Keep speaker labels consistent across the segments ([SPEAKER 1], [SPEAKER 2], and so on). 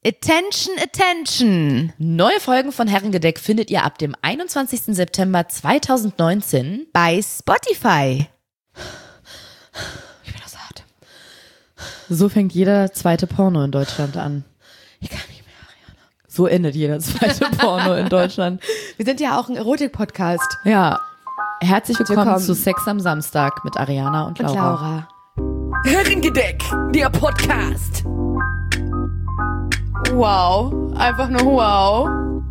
[SPEAKER 1] Attention, attention!
[SPEAKER 2] Neue Folgen von Herrengedeck findet ihr ab dem 21. September 2019
[SPEAKER 1] bei Spotify.
[SPEAKER 2] Ich bin aus hart. So fängt jeder zweite Porno in Deutschland an.
[SPEAKER 1] Ich kann nicht mehr, Ariana.
[SPEAKER 2] So endet jeder zweite Porno in Deutschland.
[SPEAKER 1] Wir sind ja auch ein Erotik-Podcast.
[SPEAKER 2] Ja. Herzlich willkommen zu Sex am Samstag mit Ariana und Laura.
[SPEAKER 1] Herrengedeck, der Podcast. Wow, einfach nur wow.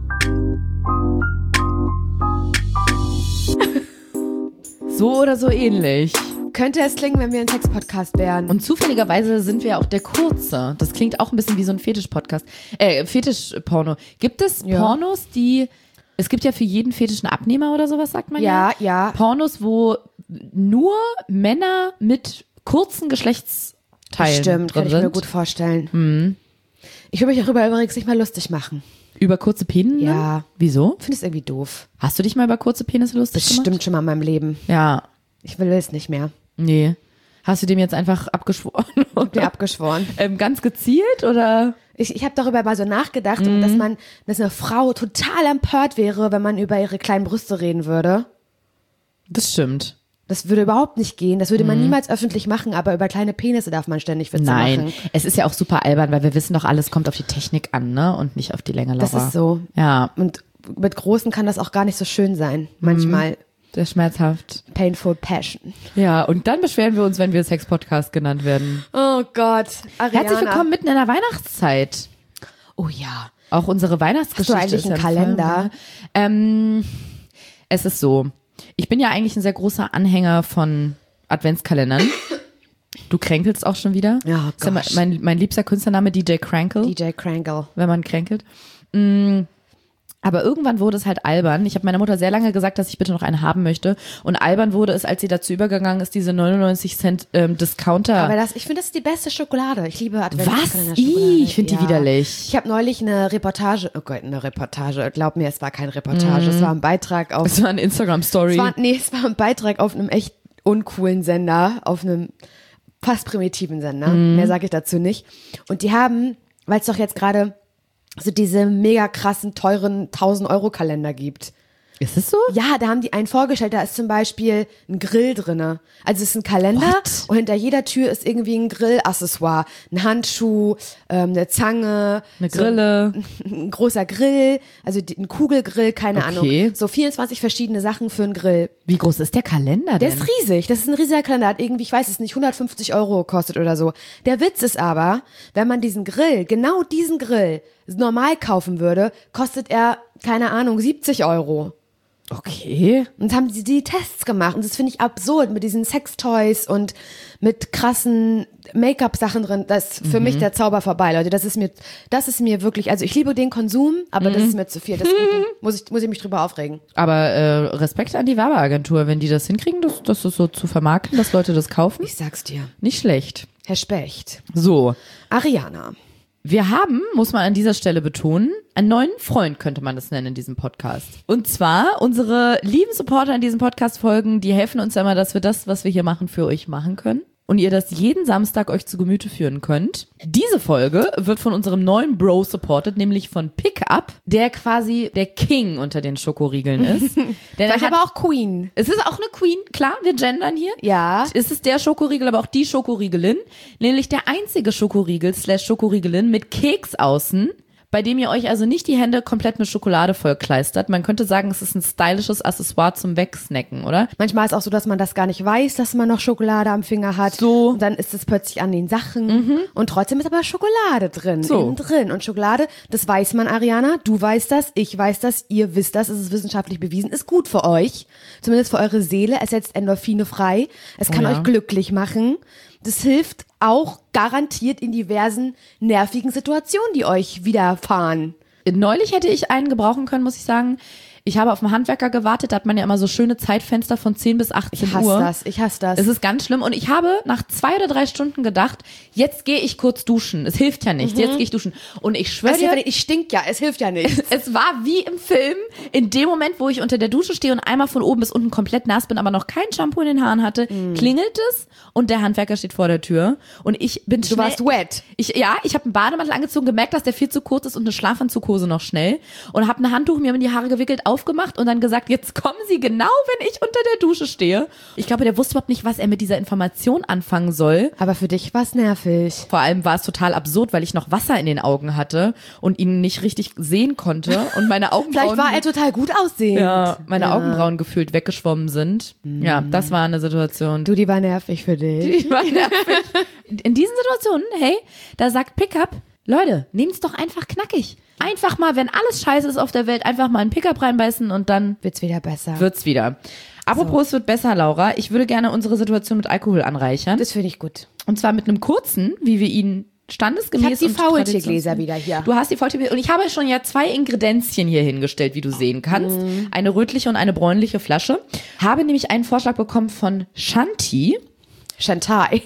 [SPEAKER 2] So oder so ähnlich.
[SPEAKER 1] Könnte es klingen, wenn wir ein Sex-Podcast wären.
[SPEAKER 2] Und zufälligerweise sind wir auch der Kurze. Das klingt auch ein bisschen wie so ein Fetisch-Podcast. Fetisch-Porno. Gibt es Pornos, es gibt ja für jeden Fetisch einen Abnehmer oder sowas, sagt man ja?
[SPEAKER 1] Ja.
[SPEAKER 2] Pornos, wo nur Männer mit kurzen Geschlechtsteilen
[SPEAKER 1] Stimmt,
[SPEAKER 2] drin
[SPEAKER 1] kann ich
[SPEAKER 2] sind.
[SPEAKER 1] mir gut vorstellen. Ich will mich darüber übrigens nicht mal lustig machen.
[SPEAKER 2] Über kurze Penisse?
[SPEAKER 1] Ja.
[SPEAKER 2] Wieso?
[SPEAKER 1] Ich finde es irgendwie doof.
[SPEAKER 2] Hast du dich mal über kurze Penisse lustig gemacht?
[SPEAKER 1] Bestimmt schon mal in meinem Leben.
[SPEAKER 2] Ja.
[SPEAKER 1] Ich will es nicht mehr.
[SPEAKER 2] Nee. Hast du dem jetzt einfach abgeschworen?
[SPEAKER 1] Dir abgeschworen.
[SPEAKER 2] Ganz gezielt oder?
[SPEAKER 1] Ich habe darüber mal so nachgedacht, dass eine Frau total empört wäre, wenn man über ihre kleinen Brüste reden würde.
[SPEAKER 2] Das stimmt.
[SPEAKER 1] Das würde überhaupt nicht gehen. Das würde man niemals öffentlich machen, aber über kleine Penisse darf man ständig Witze machen.
[SPEAKER 2] Nein, es ist ja auch super albern, weil wir wissen doch, alles kommt auf die Technik an, ne? Und nicht auf die Länge, Laura.
[SPEAKER 1] Das ist so.
[SPEAKER 2] Ja.
[SPEAKER 1] Und mit Großen kann das auch gar nicht so schön sein. Manchmal.
[SPEAKER 2] Sehr schmerzhaft.
[SPEAKER 1] Painful Passion.
[SPEAKER 2] Ja, und dann beschweren wir uns, wenn wir Sex-Podcast genannt werden.
[SPEAKER 1] Oh Gott, Ariana.
[SPEAKER 2] Herzlich willkommen mitten in der Weihnachtszeit.
[SPEAKER 1] Oh ja.
[SPEAKER 2] Auch unsere Weihnachtsgeschichte.
[SPEAKER 1] Hast du eigentlich
[SPEAKER 2] ist
[SPEAKER 1] einen Kalender?
[SPEAKER 2] Es ist so. Ich bin ja eigentlich ein sehr großer Anhänger von Adventskalendern. Du kränkelst auch schon wieder.
[SPEAKER 1] Ja,
[SPEAKER 2] ist ja mein liebster Künstlername DJ Crankle.
[SPEAKER 1] DJ Crankle.
[SPEAKER 2] Wenn man kränkelt. Aber irgendwann wurde es halt albern. Ich habe meiner Mutter sehr lange gesagt, dass ich bitte noch einen haben möchte. Und albern wurde es, als sie dazu übergegangen ist, diese 99 Cent Discounter.
[SPEAKER 1] Aber ich finde, das ist die beste Schokolade. Ich liebe Adventskalender.
[SPEAKER 2] Was? Ich finde die widerlich.
[SPEAKER 1] Ich habe neulich eine Reportage, glaub mir, es war keine Reportage, es war ein Beitrag auf...
[SPEAKER 2] Es war eine Instagram-Story.
[SPEAKER 1] Es war ein Beitrag auf einem echt uncoolen Sender, auf einem fast primitiven Sender. Mehr sage ich dazu nicht. Und die haben, weil es doch jetzt gerade so diese mega krassen, teuren 1.000-Euro-Kalender gibt.
[SPEAKER 2] Ist es so?
[SPEAKER 1] Ja, da haben die einen vorgestellt, da ist zum Beispiel ein Grill drinne. Also es ist ein Kalender und hinter jeder Tür ist irgendwie ein Grillaccessoire. Ein Handschuh, eine Zange.
[SPEAKER 2] Eine Grille.
[SPEAKER 1] Ein großer Grill, also ein Kugelgrill, keine Ahnung. So 24 verschiedene Sachen für einen Grill.
[SPEAKER 2] Wie groß ist der Kalender denn?
[SPEAKER 1] Der ist riesig, das ist ein riesiger Kalender, hat irgendwie, ich weiß es nicht, 150 Euro gekostet oder so. Der Witz ist aber, wenn man genau diesen Grill normal kaufen würde, kostet er, keine Ahnung, 70 Euro.
[SPEAKER 2] Okay.
[SPEAKER 1] Und haben sie die Tests gemacht. Und das finde ich absurd mit diesen Sextoys und mit krassen Make-up-Sachen drin. Das ist für mich der Zauber vorbei, Leute. Das ist mir wirklich, also ich liebe den Konsum, aber das ist mir zu viel. Das muss ich mich drüber aufregen.
[SPEAKER 2] Aber Respekt an die Werbeagentur, wenn die das hinkriegen, das so zu vermarkten, dass Leute das kaufen.
[SPEAKER 1] Ich sag's dir.
[SPEAKER 2] Nicht schlecht.
[SPEAKER 1] Herr Specht.
[SPEAKER 2] So.
[SPEAKER 1] Ariana.
[SPEAKER 2] Wir haben, muss man an dieser Stelle betonen, einen neuen Freund, könnte man das nennen in diesem Podcast. Und zwar unsere lieben Supporter in diesen Podcast-Folgen, die helfen uns ja immer, dass wir das, was wir hier machen, für euch machen können. Und ihr das jeden Samstag euch zu Gemüte führen könnt. Diese Folge wird von unserem neuen Bro supported, nämlich von Pickup, der quasi der King unter den Schokoriegeln ist.
[SPEAKER 1] Vielleicht aber auch Queen.
[SPEAKER 2] Es ist auch eine Queen, klar, wir gendern hier.
[SPEAKER 1] Ja.
[SPEAKER 2] Es ist der Schokoriegel, aber auch die Schokoriegelin. Nämlich der einzige Schokoriegel/Schokoriegelin mit Keks außen, bei dem ihr euch also nicht die Hände komplett mit Schokolade vollkleistert. Man könnte sagen, es ist ein stylisches Accessoire zum Wegsnacken, oder?
[SPEAKER 1] Manchmal ist auch so, dass man das gar nicht weiß, dass man noch Schokolade am Finger hat.
[SPEAKER 2] So.
[SPEAKER 1] Und dann ist es plötzlich an den Sachen. Und trotzdem ist aber Schokolade drin.
[SPEAKER 2] So.
[SPEAKER 1] Innen drin. Und Schokolade, das weiß man, Ariana. Du weißt das, ich weiß das, ihr wisst das. Es ist wissenschaftlich bewiesen. Ist gut für euch. Zumindest für eure Seele. Es setzt Endorphine frei. Es kann euch glücklich machen. Das hilft auch garantiert in diversen nervigen Situationen, die euch widerfahren.
[SPEAKER 2] Neulich hätte ich einen gebrauchen können, muss ich sagen. Ich habe auf einen Handwerker gewartet, da hat man ja immer so schöne Zeitfenster von 10 bis 18 Uhr.
[SPEAKER 1] Ich hasse das.
[SPEAKER 2] Es ist ganz schlimm und ich habe nach 2 oder 3 Stunden gedacht, jetzt gehe ich kurz duschen. Es hilft ja nicht, jetzt gehe ich duschen. Und ich schwöre dir,
[SPEAKER 1] ich stink ja, es hilft ja nicht.
[SPEAKER 2] es war wie im Film, in dem Moment, wo ich unter der Dusche stehe und einmal von oben bis unten komplett nass bin, aber noch kein Shampoo in den Haaren hatte, klingelt es und der Handwerker steht vor der Tür und ich bin
[SPEAKER 1] Du warst wet.
[SPEAKER 2] Ich habe einen Bademantel angezogen, gemerkt, dass der viel zu kurz ist und eine Schlafanzughose noch schnell und habe ein Handtuch mir in die Haare gewickelt, aufgemacht und dann gesagt, jetzt kommen Sie genau, wenn ich unter der Dusche stehe. Ich glaube, der wusste überhaupt nicht, was er mit dieser Information anfangen soll.
[SPEAKER 1] Aber für dich war es nervig.
[SPEAKER 2] Vor allem war es total absurd, weil ich noch Wasser in den Augen hatte und ihn nicht richtig sehen konnte und meine Augenbrauen...
[SPEAKER 1] Vielleicht war er total gut aussehend.
[SPEAKER 2] Ja, meine Augenbrauen gefühlt weggeschwommen sind. Ja, das war eine Situation.
[SPEAKER 1] Du, die war nervig für dich.
[SPEAKER 2] Die war nervig. In diesen Situationen, hey, da sagt Pickup, Leute, nehmt's doch einfach knackig. Einfach mal, wenn alles scheiße ist auf der Welt, einfach mal einen Pickup reinbeißen und dann
[SPEAKER 1] wird's wieder besser.
[SPEAKER 2] Wird's wieder. Apropos, es wird besser, Laura. Ich würde gerne unsere Situation mit Alkohol anreichern.
[SPEAKER 1] Das finde ich gut.
[SPEAKER 2] Und zwar mit einem kurzen, wie wir ihn standesgemäß
[SPEAKER 1] ich habe die Faultiergläser wieder hier.
[SPEAKER 2] Du hast die Faultiergläser und ich habe schon ja 2 Ingredienzien hier hingestellt, wie du sehen kannst. Eine rötliche und eine bräunliche Flasche. Habe nämlich einen Vorschlag bekommen von Shanti.
[SPEAKER 1] Chantal.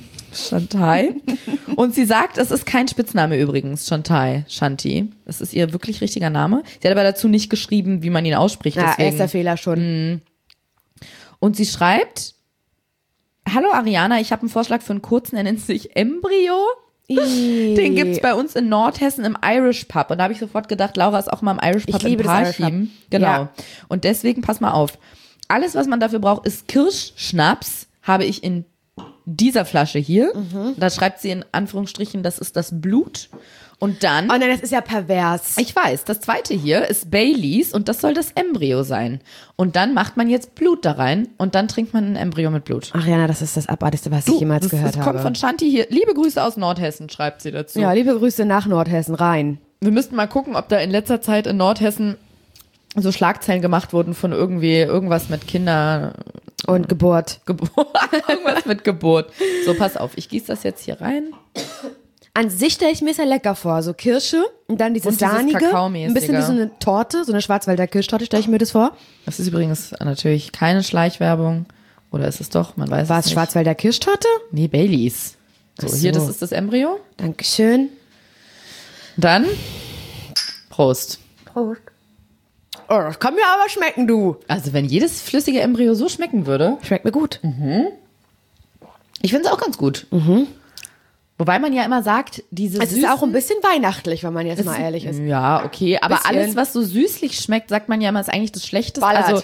[SPEAKER 2] Und sie sagt, es ist kein Spitzname übrigens, Shanti. Das ist ihr wirklich richtiger Name. Sie hat aber dazu nicht geschrieben, wie man ihn ausspricht.
[SPEAKER 1] Ja,
[SPEAKER 2] deswegen.
[SPEAKER 1] erster Fehler schon.
[SPEAKER 2] Und sie schreibt, hallo Ariana, ich habe einen Vorschlag für einen kurzen, er nennt sich Embryo. Den gibt's bei uns in Nordhessen im Irish Pub. Und da habe ich sofort gedacht, Laura ist auch mal im Irish Pub in Parchim. Genau. Ja. Und deswegen, pass mal auf. Alles, was man dafür braucht, ist Kirschschnaps, habe ich in dieser Flasche hier. Da schreibt sie in Anführungsstrichen, das ist das Blut. Und dann...
[SPEAKER 1] Oh nein, das ist ja pervers.
[SPEAKER 2] Ich weiß, das zweite hier ist Baileys und das soll das Embryo sein. Und dann macht man jetzt Blut da rein und dann trinkt man ein Embryo mit Blut.
[SPEAKER 1] Ariana, das ist das Abartigste, was ich jemals gehört habe.
[SPEAKER 2] Das kommt von Shanti hier. Liebe Grüße aus Nordhessen, schreibt sie dazu.
[SPEAKER 1] Ja, liebe Grüße nach Nordhessen rein.
[SPEAKER 2] Wir müssten mal gucken, ob da in letzter Zeit in Nordhessen so Schlagzeilen gemacht wurden von irgendwas mit Kinder...
[SPEAKER 1] Und Geburt.
[SPEAKER 2] Irgendwas mit Geburt. So, pass auf, ich gieße das jetzt hier rein.
[SPEAKER 1] An sich stelle ich mir sehr lecker vor. So Kirsche und dann dieses Sahnige. Ein bisschen wie so eine Torte, so eine Schwarzwälder Kirschtorte stelle ich mir das vor.
[SPEAKER 2] Das ist übrigens natürlich keine Schleichwerbung. Oder ist es doch? Man weiß es nicht.
[SPEAKER 1] War es Schwarzwälder Kirschtorte?
[SPEAKER 2] Nee, Baileys. So, hier, das ist das Embryo.
[SPEAKER 1] Dankeschön.
[SPEAKER 2] Dann Prost.
[SPEAKER 1] Prost. Oh, das kann mir aber schmecken, du.
[SPEAKER 2] Also wenn jedes flüssige Embryo so schmecken würde.
[SPEAKER 1] Schmeckt mir gut.
[SPEAKER 2] Ich finde es auch ganz gut. Wobei man ja immer sagt, diese
[SPEAKER 1] Es ist auch ein bisschen weihnachtlich, wenn man jetzt mal ehrlich ist.
[SPEAKER 2] Ja, okay. Aber
[SPEAKER 1] Bisschen.
[SPEAKER 2] alles, was so süßlich schmeckt, sagt man ja immer, ist eigentlich das Schlechteste.
[SPEAKER 1] Ballert.
[SPEAKER 2] Also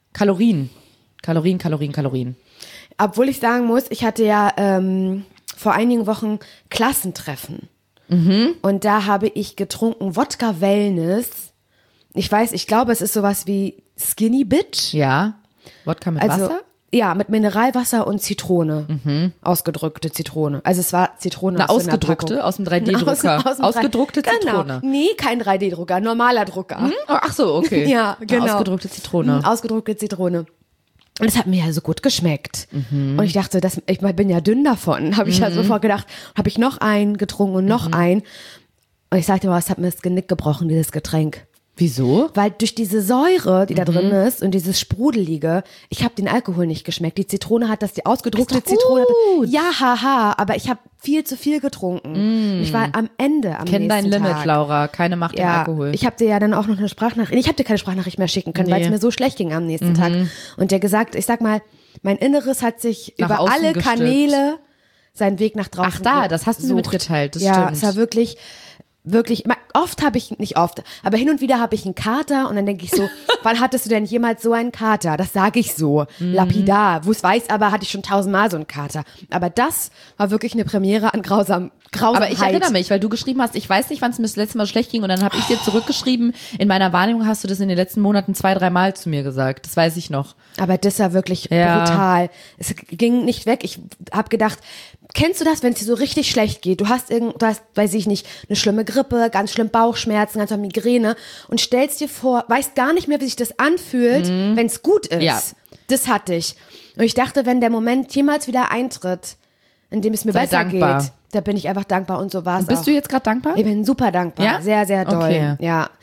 [SPEAKER 2] Kalorien.
[SPEAKER 1] Obwohl ich sagen muss, ich hatte ja vor einigen Wochen Klassentreffen. Und da habe ich getrunken Wodka Wellness. Ich glaube, es ist sowas wie Skinny Bitch.
[SPEAKER 2] Ja. Wodka mit Wasser?
[SPEAKER 1] Ja, mit Mineralwasser und Zitrone. Ausgedrückte Zitrone. Also es war Zitrone
[SPEAKER 2] Eine ausgedruckte aus dem 3D-Drucker. Ausgedruckte Zitrone.
[SPEAKER 1] Genau. Nee, kein 3D-Drucker, normaler Drucker.
[SPEAKER 2] Ach so, okay.
[SPEAKER 1] Ja, genau.
[SPEAKER 2] Ausgedruckte Zitrone.
[SPEAKER 1] Ausgedruckte Zitrone. Und es hat mir ja so gut geschmeckt. Und ich dachte, ich bin ja dünn davon. Habe ich ja sofort gedacht, habe ich noch einen getrunken und noch einen. Und ich sagte mal, es hat mir das Genick gebrochen, dieses Getränk.
[SPEAKER 2] Wieso?
[SPEAKER 1] Weil durch diese Säure, die da drin ist und dieses Sprudelige, ich habe den Alkohol nicht geschmeckt. Die Zitrone hat das, die ausgedruckte Zitrone. Ja, haha, aber ich habe viel zu viel getrunken. Ich war am Ende am
[SPEAKER 2] Kenn
[SPEAKER 1] nächsten
[SPEAKER 2] dein Limit,
[SPEAKER 1] Tag.
[SPEAKER 2] Laura. Keine Macht im Alkohol.
[SPEAKER 1] Ich habe dir ja dann auch noch eine Sprachnachricht, ich habe dir keine Sprachnachricht mehr schicken können, weil es mir so schlecht ging am nächsten Tag. Und der gesagt, ich sag mal, mein Inneres hat sich
[SPEAKER 2] Nach
[SPEAKER 1] über
[SPEAKER 2] außen
[SPEAKER 1] alle
[SPEAKER 2] gestülpt.
[SPEAKER 1] Kanäle seinen Weg nach draußen
[SPEAKER 2] Ach da, das hast du mir
[SPEAKER 1] gesucht.
[SPEAKER 2] mitgeteilt, das
[SPEAKER 1] ja,
[SPEAKER 2] stimmt.
[SPEAKER 1] es war wirklich, nicht oft, aber hin und wieder habe ich einen Kater und dann denke ich so, wann hattest du denn jemals so einen Kater? Das sage ich so, lapidar. Wo es weiß, aber hatte ich schon 1000-mal so einen Kater. Aber das war wirklich eine Premiere an Grausamkeit.
[SPEAKER 2] Aber ich erinnere mich, weil du geschrieben hast, ich weiß nicht, wann es mir das letzte Mal schlecht ging und dann habe ich dir zurückgeschrieben, in meiner Wahrnehmung hast du das in den letzten Monaten 2-3 Mal zu mir gesagt. Das weiß ich noch.
[SPEAKER 1] Aber das war wirklich brutal. Es ging nicht weg. Ich habe gedacht, kennst du das, wenn es dir so richtig schlecht geht? Du hast, weiß ich nicht, eine schlimme Grippe, ganz schlimm Bauchschmerzen, ganz schlimm Migräne und stellst dir vor, weißt gar nicht mehr, wie sich das anfühlt, wenn es gut ist.
[SPEAKER 2] Ja.
[SPEAKER 1] Das hatte ich. Und ich dachte, wenn der Moment jemals wieder eintritt, in dem es mir besser
[SPEAKER 2] dankbar.
[SPEAKER 1] geht, da bin ich einfach dankbar und so war es auch.
[SPEAKER 2] Bist du jetzt gerade dankbar?
[SPEAKER 1] Ich bin super dankbar.
[SPEAKER 2] Ja?
[SPEAKER 1] Sehr, sehr doll.
[SPEAKER 2] Okay.
[SPEAKER 1] Ja.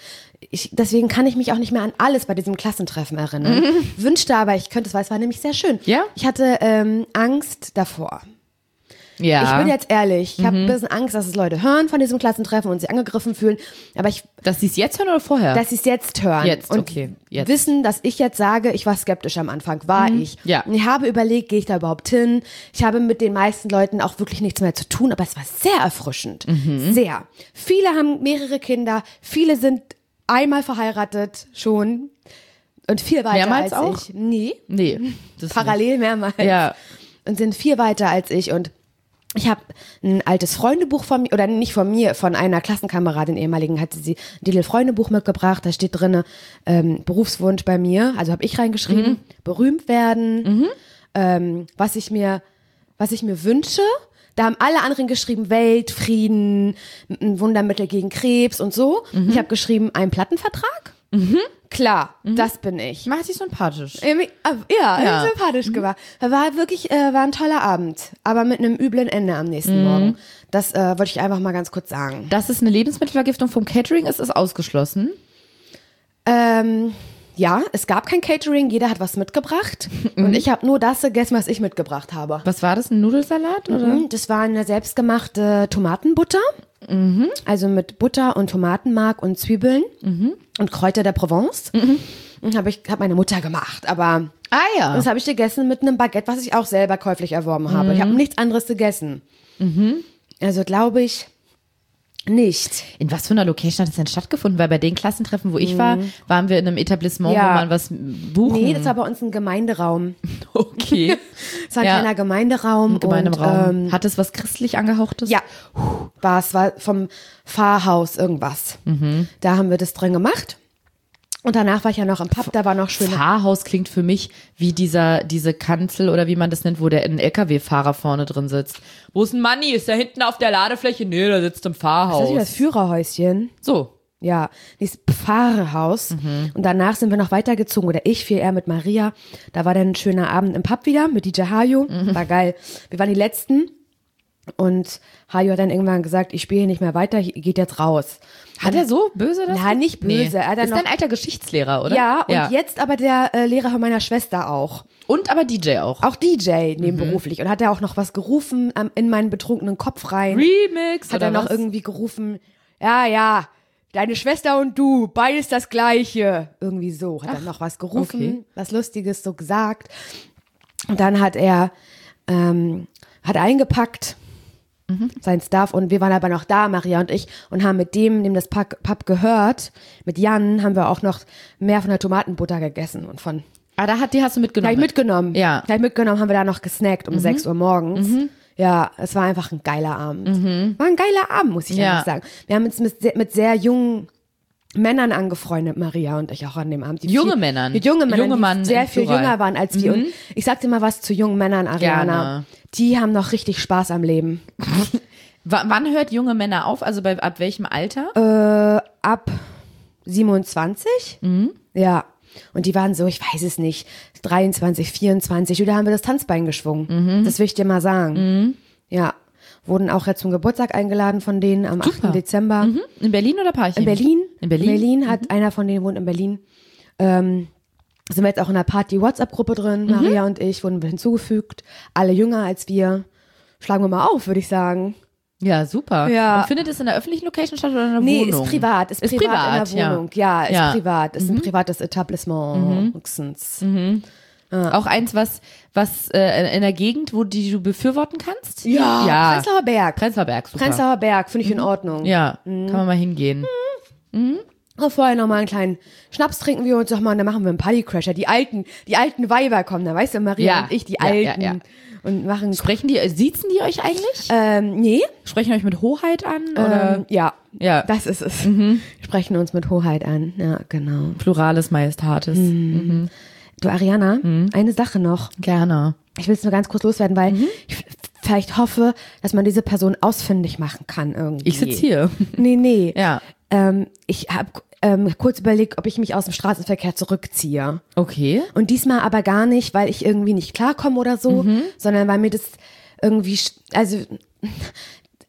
[SPEAKER 1] deswegen kann ich mich auch nicht mehr an alles bei diesem Klassentreffen erinnern. Wünschte aber, ich könnte es, weil es war nämlich sehr schön.
[SPEAKER 2] Ja?
[SPEAKER 1] Ich hatte Angst davor.
[SPEAKER 2] Ja.
[SPEAKER 1] Ich bin jetzt ehrlich, ich habe ein bisschen Angst, dass es Leute hören von diesem Klassentreffen und sich angegriffen fühlen. Aber
[SPEAKER 2] Dass sie es jetzt hören oder vorher?
[SPEAKER 1] dass sie es jetzt hören.
[SPEAKER 2] Jetzt,
[SPEAKER 1] und
[SPEAKER 2] okay. Jetzt.
[SPEAKER 1] wissen, dass ich jetzt sage, ich war skeptisch am Anfang, war ich.
[SPEAKER 2] Ja.
[SPEAKER 1] Und ich habe überlegt, gehe ich da überhaupt hin? Ich habe mit den meisten Leuten auch wirklich nichts mehr zu tun, aber es war sehr erfrischend. Sehr. Viele haben mehrere Kinder, viele sind einmal verheiratet schon und viel weiter
[SPEAKER 2] Mehrmals
[SPEAKER 1] als
[SPEAKER 2] auch?
[SPEAKER 1] ich. Nee.
[SPEAKER 2] Das
[SPEAKER 1] Parallel mehrmals.
[SPEAKER 2] Ja.
[SPEAKER 1] Und sind viel weiter als ich und ich habe ein altes Freundebuch von mir, oder nicht von mir, von einer Klassenkameradin ehemaligen, hatte sie ein little Freundebuch mitgebracht, da steht drinne Berufswunsch bei mir, also habe ich reingeschrieben, berühmt werden, was ich mir wünsche. Da haben alle anderen geschrieben, Welt, Frieden, ein Wundermittel gegen Krebs und so. Ich habe geschrieben, einen Plattenvertrag. Klar, das bin ich.
[SPEAKER 2] Macht dich sympathisch.
[SPEAKER 1] Ja. Sympathisch gemacht. War wirklich, war ein toller Abend, aber mit einem üblen Ende am nächsten Morgen. Das wollte ich einfach mal ganz kurz sagen.
[SPEAKER 2] Dass es eine Lebensmittelvergiftung vom Catering ist ausgeschlossen.
[SPEAKER 1] Ja, es gab kein Catering, jeder hat was mitgebracht und ich habe nur das gegessen, was ich mitgebracht habe.
[SPEAKER 2] Was war das, ein Nudelsalat? Oder?
[SPEAKER 1] Das war eine selbstgemachte Tomatenbutter, also mit Butter und Tomatenmark und Zwiebeln und Kräuter der Provence. Und hab meine Mutter gemacht, aber
[SPEAKER 2] Ja.
[SPEAKER 1] das habe ich gegessen mit einem Baguette, was ich auch selber käuflich erworben habe. Ich habe nichts anderes gegessen. Also glaube ich nicht.
[SPEAKER 2] In was für einer Location hat das denn stattgefunden? Weil bei den Klassentreffen, wo ich war, waren wir in einem Etablissement, wo man was buchen.
[SPEAKER 1] Nee, das war bei uns ein Gemeinderaum.
[SPEAKER 2] Okay.
[SPEAKER 1] Es war ein kleiner Gemeinderaum.
[SPEAKER 2] Raum.
[SPEAKER 1] Und,
[SPEAKER 2] Hat es was christlich Angehauchtes?
[SPEAKER 1] ja, es war vom Pfarrhaus irgendwas. Da haben wir das drin gemacht. Und danach war ich ja noch im Pub, da war noch schöne...
[SPEAKER 2] Pfarrhaus klingt für mich wie diese Kanzel oder wie man das nennt, wo ein LKW-Fahrer vorne drin sitzt. Wo ist ein Manni? Ist der hinten auf der Ladefläche? Nee, der sitzt im Pfarrhaus.
[SPEAKER 1] Das ist das Führerhäuschen.
[SPEAKER 2] So.
[SPEAKER 1] Ja, dieses Pfarrhaus. Und danach sind wir noch weitergezogen, oder ich viel eher mit Maria. Da war dann ein schöner Abend im Pub wieder mit DJ Hajo. War geil. Wir waren die Letzten. Und Hajo hat dann irgendwann gesagt, ich spiele hier nicht mehr weiter, geht jetzt raus.
[SPEAKER 2] Hat er so böse das?
[SPEAKER 1] Nein, nicht böse.
[SPEAKER 2] Nee.
[SPEAKER 1] Er hat dann
[SPEAKER 2] ist
[SPEAKER 1] noch,
[SPEAKER 2] ein alter Geschichtslehrer, oder?
[SPEAKER 1] ja, und jetzt aber der Lehrer von meiner Schwester auch.
[SPEAKER 2] Und aber DJ auch.
[SPEAKER 1] Auch DJ nebenberuflich. Und hat er auch noch was gerufen in meinen betrunkenen Kopf rein.
[SPEAKER 2] Remix
[SPEAKER 1] Hat
[SPEAKER 2] oder
[SPEAKER 1] er noch
[SPEAKER 2] was?
[SPEAKER 1] irgendwie gerufen, ja, deine Schwester und du, beides das Gleiche. Irgendwie so. Hat er noch was gerufen,
[SPEAKER 2] okay.
[SPEAKER 1] was Lustiges so gesagt. Und dann hat er hat eingepackt, sein Stuff, und wir waren aber noch da, Maria und ich, und haben mit dem das Pub gehört, mit Jan, haben wir auch noch mehr von der Tomatenbutter gegessen und von...
[SPEAKER 2] Die hast du mitgenommen?
[SPEAKER 1] Habe ich mitgenommen.
[SPEAKER 2] Ja.
[SPEAKER 1] Habe ich mitgenommen, haben wir da noch gesnackt um 6 Uhr morgens. Ja, es war einfach ein geiler Abend. War ein geiler Abend, muss ich ehrlich sagen. Wir haben uns mit sehr jungen Männern angefreundet, Maria und ich auch an dem Abend.
[SPEAKER 2] Junge Männern.
[SPEAKER 1] Mit jungen Männern,
[SPEAKER 2] Junge Mann
[SPEAKER 1] die sehr
[SPEAKER 2] im
[SPEAKER 1] viel
[SPEAKER 2] Plural.
[SPEAKER 1] jünger waren als wir. Und ich sag dir mal was zu jungen Männern, Ariana.
[SPEAKER 2] Gerne.
[SPEAKER 1] Die haben noch richtig Spaß am Leben.
[SPEAKER 2] Wann hört junge Männer auf? Also ab welchem Alter?
[SPEAKER 1] Ab 27. Ja. Und die waren so, ich weiß es nicht, 23, 24. Und da haben wir das Tanzbein geschwungen. Das will ich dir mal sagen. Ja. Wurden auch jetzt zum Geburtstag eingeladen von denen am 8. Dezember.
[SPEAKER 2] In Berlin oder Parchim?
[SPEAKER 1] In Berlin.
[SPEAKER 2] In Berlin?
[SPEAKER 1] Hat einer von denen wohnt in Berlin. Sind wir jetzt auch in einer Party-WhatsApp-Gruppe drin. Maria und ich wurden hinzugefügt. Alle jünger als wir. Schlagen wir mal auf, würde ich sagen.
[SPEAKER 2] Ja, super.
[SPEAKER 1] Ja.
[SPEAKER 2] Und findet es in der öffentlichen Location statt oder in der
[SPEAKER 1] Nee,
[SPEAKER 2] Wohnung?
[SPEAKER 1] ist privat. Ist privat in der Wohnung. Ja, ist privat. Ist ein privates Etablissement. Höchstens.
[SPEAKER 2] Auch eins, was in der Gegend, die du befürworten kannst?
[SPEAKER 1] Ja. Prenzlauer Berg.
[SPEAKER 2] Prenzlauer Berg, super.
[SPEAKER 1] Prenzlauer Berg, finde ich in Ordnung.
[SPEAKER 2] Ja, kann man mal hingehen.
[SPEAKER 1] Und vorher noch mal einen kleinen Schnaps trinken wir uns doch mal und dann machen wir einen Partycrasher. Die alten Weiber kommen, da weißt du, Maria und ich, die Alten.
[SPEAKER 2] Ja.
[SPEAKER 1] Und machen...
[SPEAKER 2] Siezen die euch eigentlich?
[SPEAKER 1] Nee.
[SPEAKER 2] Sprechen euch mit Hoheit an? Oder?
[SPEAKER 1] Ja,
[SPEAKER 2] Ja.
[SPEAKER 1] das ist es. Wir sprechen uns mit Hoheit an. Ja, genau.
[SPEAKER 2] Plurales Majestatis.
[SPEAKER 1] Du, Ariana, eine Sache noch.
[SPEAKER 2] Gerne.
[SPEAKER 1] Ich will es nur ganz kurz loswerden, weil ich vielleicht hoffe, dass man diese Person ausfindig machen kann irgendwie.
[SPEAKER 2] Ich sitze hier.
[SPEAKER 1] Nee.
[SPEAKER 2] Ja.
[SPEAKER 1] Ich habe kurz überlegt, ob ich mich aus dem Straßenverkehr zurückziehe.
[SPEAKER 2] Okay.
[SPEAKER 1] Und diesmal aber gar nicht, weil ich irgendwie nicht klarkomme oder so, sondern weil mir das irgendwie, also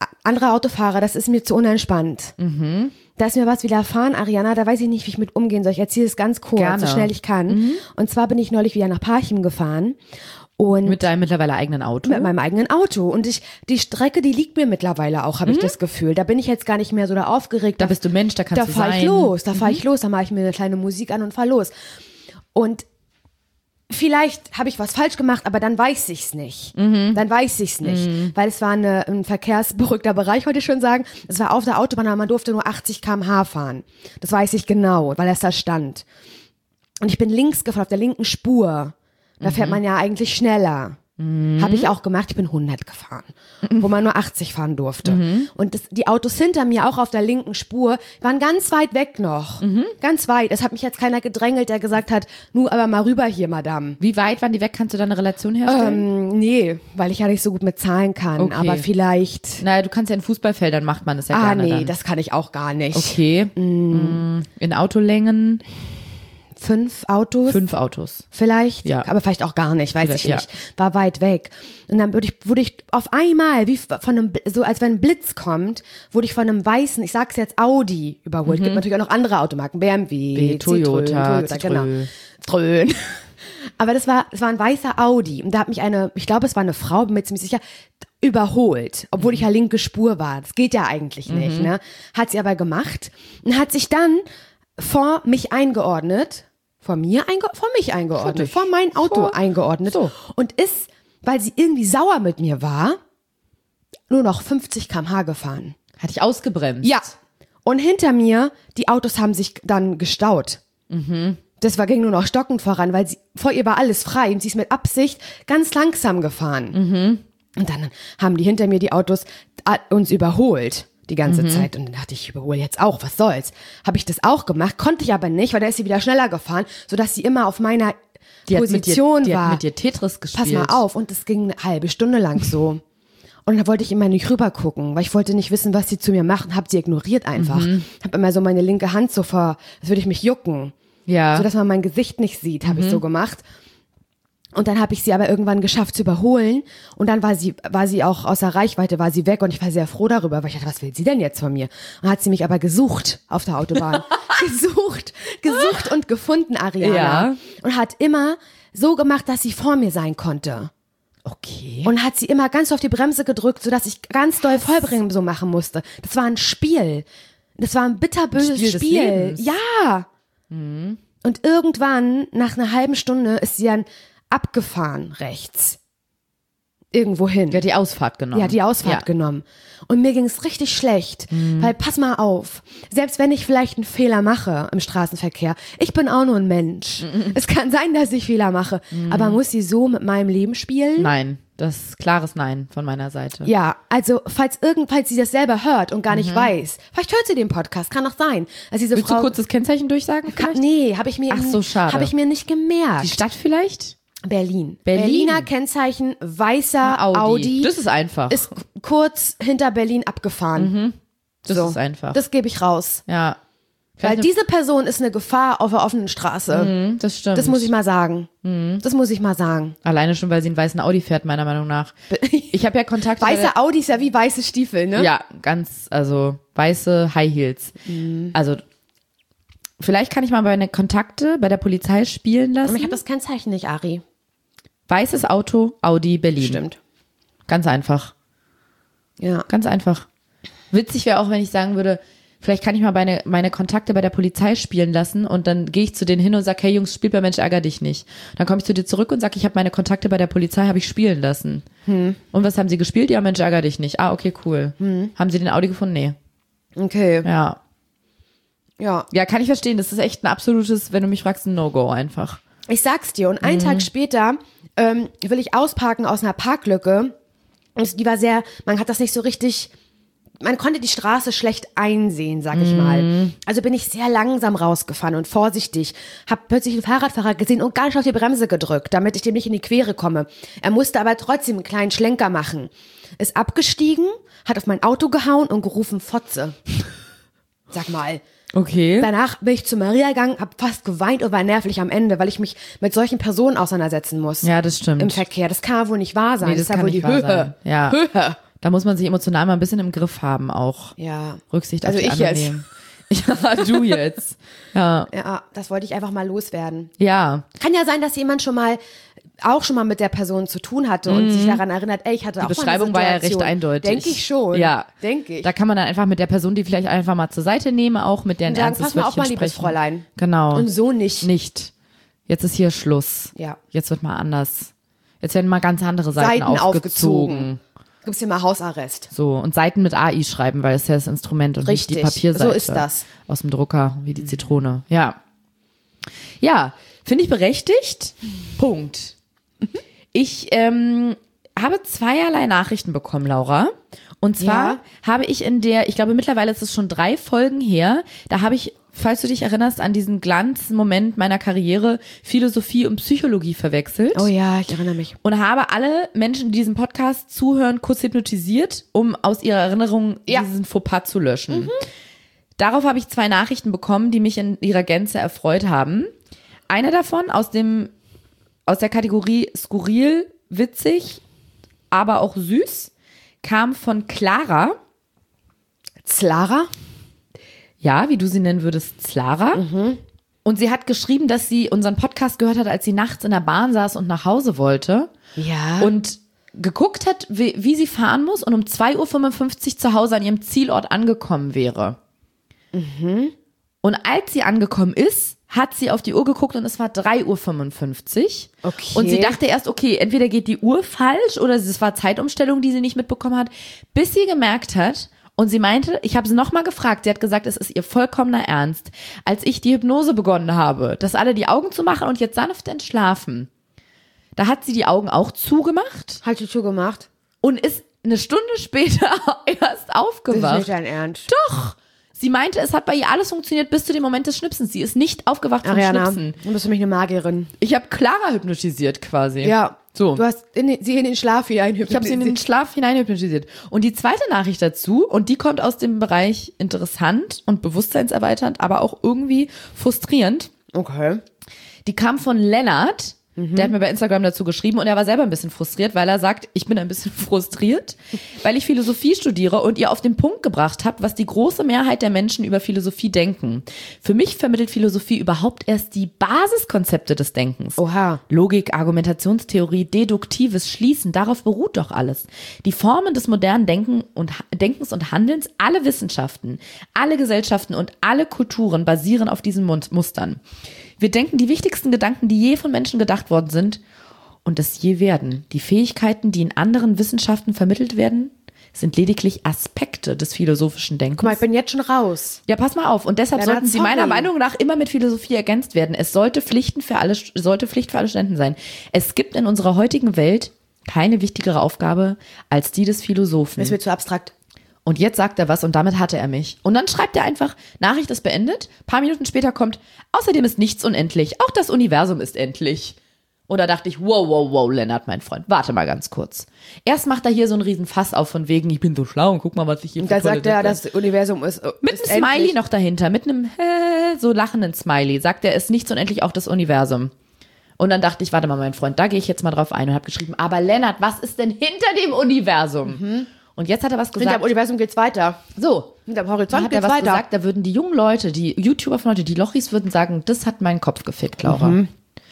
[SPEAKER 1] andere Autofahrer, das ist mir zu unentspannt. Da ist mir was widerfahren, Ariana, da weiß ich nicht, wie ich mit umgehen soll. Ich erzähle es ganz kurz,
[SPEAKER 2] Gerne.
[SPEAKER 1] so schnell ich kann. Und zwar bin ich neulich wieder nach Parchim gefahren. Und
[SPEAKER 2] Mit deinem mittlerweile eigenen Auto?
[SPEAKER 1] mit meinem eigenen Auto. Und die Strecke, die liegt mir mittlerweile auch, habe ich das Gefühl. Da bin ich jetzt gar nicht mehr so da aufgeregt.
[SPEAKER 2] Da bist du Mensch, da kannst du sein.
[SPEAKER 1] Da fahre ich los, da mache ich mir eine kleine Musik an und fahre los. Und vielleicht habe ich was falsch gemacht, aber dann weiß ich's nicht. Dann weiß ich's nicht. Weil es war ein verkehrsberuhigter Bereich, wollte ich schon sagen. Es war auf der Autobahn, aber man durfte nur 80 km/h fahren. Das weiß ich genau, weil das da stand. Und ich bin links gefahren, auf der linken Spur. Da fährt man ja eigentlich schneller. Habe ich auch gemacht, ich bin 100 gefahren, wo man nur 80 fahren durfte. Und die Autos hinter mir, auch auf der linken Spur, waren ganz weit weg noch. Ganz weit. Es hat mich jetzt keiner gedrängelt, der gesagt hat, nur aber mal rüber hier, Madame.
[SPEAKER 2] Wie weit waren die weg? Kannst du da eine Relation herstellen?
[SPEAKER 1] Nee, weil ich ja nicht so gut mit Zahlen kann.
[SPEAKER 2] Okay.
[SPEAKER 1] Aber vielleicht...
[SPEAKER 2] Naja, du kannst ja in Fußballfeldern, macht man das ja gerne
[SPEAKER 1] nee,
[SPEAKER 2] dann.
[SPEAKER 1] das kann ich auch gar nicht.
[SPEAKER 2] Okay. In Autolängen
[SPEAKER 1] 5 Autos?
[SPEAKER 2] 5 Autos.
[SPEAKER 1] Vielleicht,
[SPEAKER 2] Ja.
[SPEAKER 1] aber vielleicht auch gar nicht, weiß
[SPEAKER 2] Vielleicht,
[SPEAKER 1] ich nicht. War weit weg. Und dann wurde ich auf einmal, wie von einem, so als wenn ein Blitz kommt, wurde ich von einem weißen, ich sag's jetzt Audi überholt. Gibt natürlich auch noch andere Automarken, BMW,
[SPEAKER 2] Toyota,
[SPEAKER 1] Citroën, genau. Citroën. Aber das war ein weißer Audi. Und da hat mich ich glaube, es war eine Frau, bin mir ziemlich sicher, überholt, obwohl ich ja linke Spur war. Das geht ja eigentlich nicht, ne? Hat sie aber gemacht und hat sich dann vor mich eingeordnet, vor mich eingeordnet, vor mein Auto eingeordnet und ist, weil sie irgendwie sauer mit mir war, nur noch 50 km/h gefahren.
[SPEAKER 2] Hat dich ausgebremst?
[SPEAKER 1] Ja. Und hinter mir, die Autos haben sich dann gestaut. Das ging nur noch stockend voran, weil vor ihr war alles frei und sie ist mit Absicht ganz langsam gefahren. Und dann haben die hinter mir die Autos uns überholt. Die ganze Zeit. Und dann dachte ich überhole jetzt auch, was soll's? Habe ich das auch gemacht, konnte ich aber nicht, weil da ist sie wieder schneller gefahren, sodass sie immer auf meiner Position
[SPEAKER 2] Die
[SPEAKER 1] war.
[SPEAKER 2] hat mit dir Tetris gespielt.
[SPEAKER 1] Pass mal auf. Und das ging eine halbe Stunde lang so. Und da wollte ich immer nicht rüber gucken, weil ich wollte nicht wissen, was sie zu mir macht und habe sie ignoriert einfach. Habe immer so meine linke Hand so als würde ich mich jucken.
[SPEAKER 2] Ja.
[SPEAKER 1] So dass man mein Gesicht nicht sieht, habe ich so gemacht. Und dann habe ich sie aber irgendwann geschafft zu überholen und dann war sie auch außer Reichweite, war sie weg und ich war sehr froh darüber, weil ich dachte, was will sie denn jetzt von mir? Und hat sie mich aber gesucht auf der Autobahn. gesucht und gefunden, Ariana.
[SPEAKER 2] Ja.
[SPEAKER 1] Und hat immer so gemacht, dass sie vor mir sein konnte.
[SPEAKER 2] Okay.
[SPEAKER 1] Und hat sie immer ganz auf die Bremse gedrückt, sodass ich ganz doll Vollbremsung machen musste. Das war ein Spiel. Das war ein bitterböses
[SPEAKER 2] Spiel des Lebens.
[SPEAKER 1] Ja. Und irgendwann, nach einer halben Stunde, ist sie dann abgefahren rechts. Irgendwo hin.
[SPEAKER 2] Die hat die Ausfahrt genommen.
[SPEAKER 1] Ja, die Ausfahrt genommen. Und mir ging es richtig schlecht, weil pass mal auf, selbst wenn ich vielleicht einen Fehler mache im Straßenverkehr, ich bin auch nur ein Mensch. Es kann sein, dass ich Fehler mache, aber muss sie so mit meinem Leben spielen?
[SPEAKER 2] Nein, das ist klares Nein von meiner Seite.
[SPEAKER 1] Ja, also falls sie das selber hört und gar nicht weiß, vielleicht hört sie den Podcast, kann doch sein. Also diese
[SPEAKER 2] Willst
[SPEAKER 1] Frau,
[SPEAKER 2] du kurz das Kennzeichen durchsagen?
[SPEAKER 1] nee, habe ich mir
[SPEAKER 2] Ach so, schade.
[SPEAKER 1] Habe ich mir nicht gemerkt.
[SPEAKER 2] Die Stadt vielleicht?
[SPEAKER 1] Berlin.
[SPEAKER 2] Berlin.
[SPEAKER 1] Berliner Kennzeichen, weißer Audi.
[SPEAKER 2] Das ist einfach.
[SPEAKER 1] Ist kurz hinter Berlin abgefahren.
[SPEAKER 2] Das
[SPEAKER 1] So.
[SPEAKER 2] ist einfach.
[SPEAKER 1] Das gebe ich raus.
[SPEAKER 2] Ja.
[SPEAKER 1] Weil diese Person ist eine Gefahr auf der offenen Straße.
[SPEAKER 2] Das stimmt.
[SPEAKER 1] Das muss ich mal sagen. Das muss ich mal sagen.
[SPEAKER 2] Alleine schon, weil sie einen weißen Audi fährt, meiner Meinung nach. Ich habe ja Kontakt.
[SPEAKER 1] Weiße Audi ist ja wie weiße Stiefel, ne?
[SPEAKER 2] Ja, also weiße High Heels. Also vielleicht kann ich mal meine Kontakte bei der Polizei spielen lassen.
[SPEAKER 1] Aber ich habe das Kennzeichen nicht, Ari.
[SPEAKER 2] Weißes Auto, Audi, Berlin.
[SPEAKER 1] Stimmt.
[SPEAKER 2] Ganz einfach.
[SPEAKER 1] Ja.
[SPEAKER 2] Ganz einfach. Witzig wäre auch, wenn ich sagen würde, vielleicht kann ich mal meine Kontakte bei der Polizei spielen lassen und dann gehe ich zu denen hin und sage, hey Jungs, spielt bei Mensch, ärger dich nicht. Dann komme ich zu dir zurück und sage, ich habe meine Kontakte bei der Polizei, habe ich spielen lassen. Und was haben sie gespielt? Ja, Mensch, ärger dich nicht. Ah, okay, cool. Haben sie den Audi gefunden? Nee.
[SPEAKER 1] Okay.
[SPEAKER 2] Ja.
[SPEAKER 1] Ja.
[SPEAKER 2] Ja, kann ich verstehen. Das ist echt ein absolutes, wenn du mich fragst, ein No-Go einfach.
[SPEAKER 1] Ich sag's dir. Und einen Tag später will ich ausparken aus einer Parklücke. Und die war man hat das nicht so richtig, man konnte die Straße schlecht einsehen, sag ich mal. Also bin ich sehr langsam rausgefahren und vorsichtig. Hab plötzlich einen Fahrradfahrer gesehen und gar nicht auf die Bremse gedrückt, damit ich dem nicht in die Quere komme. Er musste aber trotzdem einen kleinen Schlenker machen. Ist abgestiegen, hat auf mein Auto gehauen und gerufen, Fotze. Sag mal.
[SPEAKER 2] Okay.
[SPEAKER 1] Danach bin ich zu Maria gegangen, hab fast geweint und war nervlich am Ende, weil ich mich mit solchen Personen auseinandersetzen muss.
[SPEAKER 2] Ja, das stimmt.
[SPEAKER 1] Im Verkehr. Das kann ja wohl nicht wahr sein.
[SPEAKER 2] Nee, das
[SPEAKER 1] ist ja
[SPEAKER 2] kann
[SPEAKER 1] wohl
[SPEAKER 2] nicht
[SPEAKER 1] die
[SPEAKER 2] wahr
[SPEAKER 1] Höhe.
[SPEAKER 2] sein. Ja.
[SPEAKER 1] Höhe.
[SPEAKER 2] Da muss man sich emotional mal ein bisschen im Griff haben auch.
[SPEAKER 1] Ja.
[SPEAKER 2] Rücksicht auf die anderen nehmen. Ja, du jetzt. Ja.
[SPEAKER 1] Ja, das wollte ich einfach mal loswerden.
[SPEAKER 2] Ja.
[SPEAKER 1] Kann ja sein, dass jemand schon mal mit der Person zu tun hatte und sich daran erinnert, ich hatte auch mal eine
[SPEAKER 2] Beschreibung war ja recht eindeutig.
[SPEAKER 1] Denke ich schon.
[SPEAKER 2] Ja.
[SPEAKER 1] Denke ich.
[SPEAKER 2] Da kann man dann einfach mit der Person, die vielleicht einfach mal zur Seite nehmen, auch mit deren ernstes
[SPEAKER 1] Wörtchen sprechen. Pass mal auf, liebes Fräulein.
[SPEAKER 2] Genau.
[SPEAKER 1] Und so nicht.
[SPEAKER 2] Nicht. Jetzt ist hier Schluss.
[SPEAKER 1] Ja.
[SPEAKER 2] Jetzt wird mal anders. Jetzt werden mal ganz andere Seiten aufgezogen.
[SPEAKER 1] Gibt's hier mal Hausarrest.
[SPEAKER 2] So, und Seiten mit AI schreiben, weil es ja das Instrument und
[SPEAKER 1] Richtig.
[SPEAKER 2] nicht die Papierseite.
[SPEAKER 1] So ist das.
[SPEAKER 2] Aus dem Drucker, wie die Zitrone. Ja. Ja, finde ich berechtigt. Punkt. Ich habe zweierlei Nachrichten bekommen, Laura. Und zwar habe ich ich glaube mittlerweile ist es schon 3 Folgen her, da habe ich, falls du dich erinnerst, an diesen Glanzmoment meiner Karriere Philosophie und Psychologie verwechselt.
[SPEAKER 1] Oh ja, ich erinnere mich.
[SPEAKER 2] Und habe alle Menschen, die diesem Podcast zuhören, kurz hypnotisiert, um aus ihrer Erinnerung diesen Fauxpas zu löschen. Darauf habe ich 2 Nachrichten bekommen, die mich in ihrer Gänze erfreut haben. Eine davon aus der Kategorie skurril, witzig, aber auch süß, kam von Clara.
[SPEAKER 1] Zlara?
[SPEAKER 2] Ja, wie du sie nennen würdest, Zlara. Und sie hat geschrieben, dass sie unseren Podcast gehört hat, als sie nachts in der Bahn saß und nach Hause wollte.
[SPEAKER 1] Ja.
[SPEAKER 2] Und geguckt hat, wie sie fahren muss und um 2:55 Uhr zu Hause an ihrem Zielort angekommen wäre. Und als sie angekommen ist, hat sie auf die Uhr geguckt und es war 3:55 Uhr.
[SPEAKER 1] Okay.
[SPEAKER 2] Und sie dachte erst, okay, entweder geht die Uhr falsch oder es war Zeitumstellung, die sie nicht mitbekommen hat, bis sie gemerkt hat, und sie meinte, ich habe sie nochmal gefragt, sie hat gesagt, es ist ihr vollkommener Ernst, als ich die Hypnose begonnen habe, dass alle die Augen zumachen und jetzt sanft entschlafen. Da hat sie die Augen auch zugemacht.
[SPEAKER 1] Hat die zugemacht?
[SPEAKER 2] Und ist eine Stunde später erst aufgewacht.
[SPEAKER 1] Das ist nicht dein Ernst.
[SPEAKER 2] Doch. Sie meinte, es hat bei ihr alles funktioniert bis zu dem Moment des Schnipsens. Sie ist nicht aufgewacht vom Schnipsen.
[SPEAKER 1] Du bist für mich eine Magierin.
[SPEAKER 2] Ich habe Clara hypnotisiert quasi.
[SPEAKER 1] Ja.
[SPEAKER 2] So.
[SPEAKER 1] Du hast sie in den Schlaf hinein hypnotisiert.
[SPEAKER 2] Ich habe sie in den Schlaf hinein hypnotisiert. Und die zweite Nachricht dazu, und die kommt aus dem Bereich interessant und bewusstseinserweiternd, aber auch irgendwie frustrierend.
[SPEAKER 1] Okay.
[SPEAKER 2] Die kam von Lennart. Der hat mir bei Instagram dazu geschrieben und er war selber ein bisschen frustriert, weil er sagt, ich bin ein bisschen frustriert, weil ich Philosophie studiere und ihr auf den Punkt gebracht habt, was die große Mehrheit der Menschen über Philosophie denken. Für mich vermittelt Philosophie überhaupt erst die Basiskonzepte des Denkens.
[SPEAKER 1] Oha.
[SPEAKER 2] Logik, Argumentationstheorie, deduktives Schließen, darauf beruht doch alles. Die Formen des modernen Denkens und Handelns, alle Wissenschaften, alle Gesellschaften und alle Kulturen basieren auf diesen Mustern. Wir denken die wichtigsten Gedanken, die je von Menschen gedacht worden sind und das je werden. Die Fähigkeiten, die in anderen Wissenschaften vermittelt werden, sind lediglich Aspekte des philosophischen Denkens.
[SPEAKER 1] Guck mal, ich bin jetzt schon raus.
[SPEAKER 2] Ja, pass mal auf. Und deshalb sollten sie meiner Meinung nach immer mit Philosophie ergänzt werden. Es sollte Pflicht für alle Studenten sein. Es gibt in unserer heutigen Welt keine wichtigere Aufgabe als die des Philosophen.
[SPEAKER 1] Das wird zu abstrakt.
[SPEAKER 2] Und jetzt sagt er was und damit hatte er mich. Und dann schreibt er einfach, Nachricht ist beendet. Ein paar Minuten später kommt, außerdem ist nichts unendlich. Auch das Universum ist endlich. Und da dachte ich, wow, Lennart, mein Freund, warte mal ganz kurz. Erst macht er hier so einen riesen Fass auf von wegen, ich bin so schlau und guck mal, was ich hier
[SPEAKER 1] für tolle Dinge. Da sagt er, das Universum ist
[SPEAKER 2] mit einem Smiley noch dahinter, mit einem so lachenden Smiley, sagt er, ist nichts unendlich, auch das Universum. Und dann dachte ich, warte mal, mein Freund, da gehe ich jetzt mal drauf ein und habe geschrieben, aber Lennart, was ist denn hinter dem Universum? Und jetzt hat er was gesagt.
[SPEAKER 1] Hinter dem Universum geht's weiter.
[SPEAKER 2] So.
[SPEAKER 1] Hinter dem Horizont
[SPEAKER 2] geht's weiter. Gesagt, da würden die jungen Leute, die YouTuber von heute, die Lochis würden sagen, das hat meinen Kopf gefickt, Laura.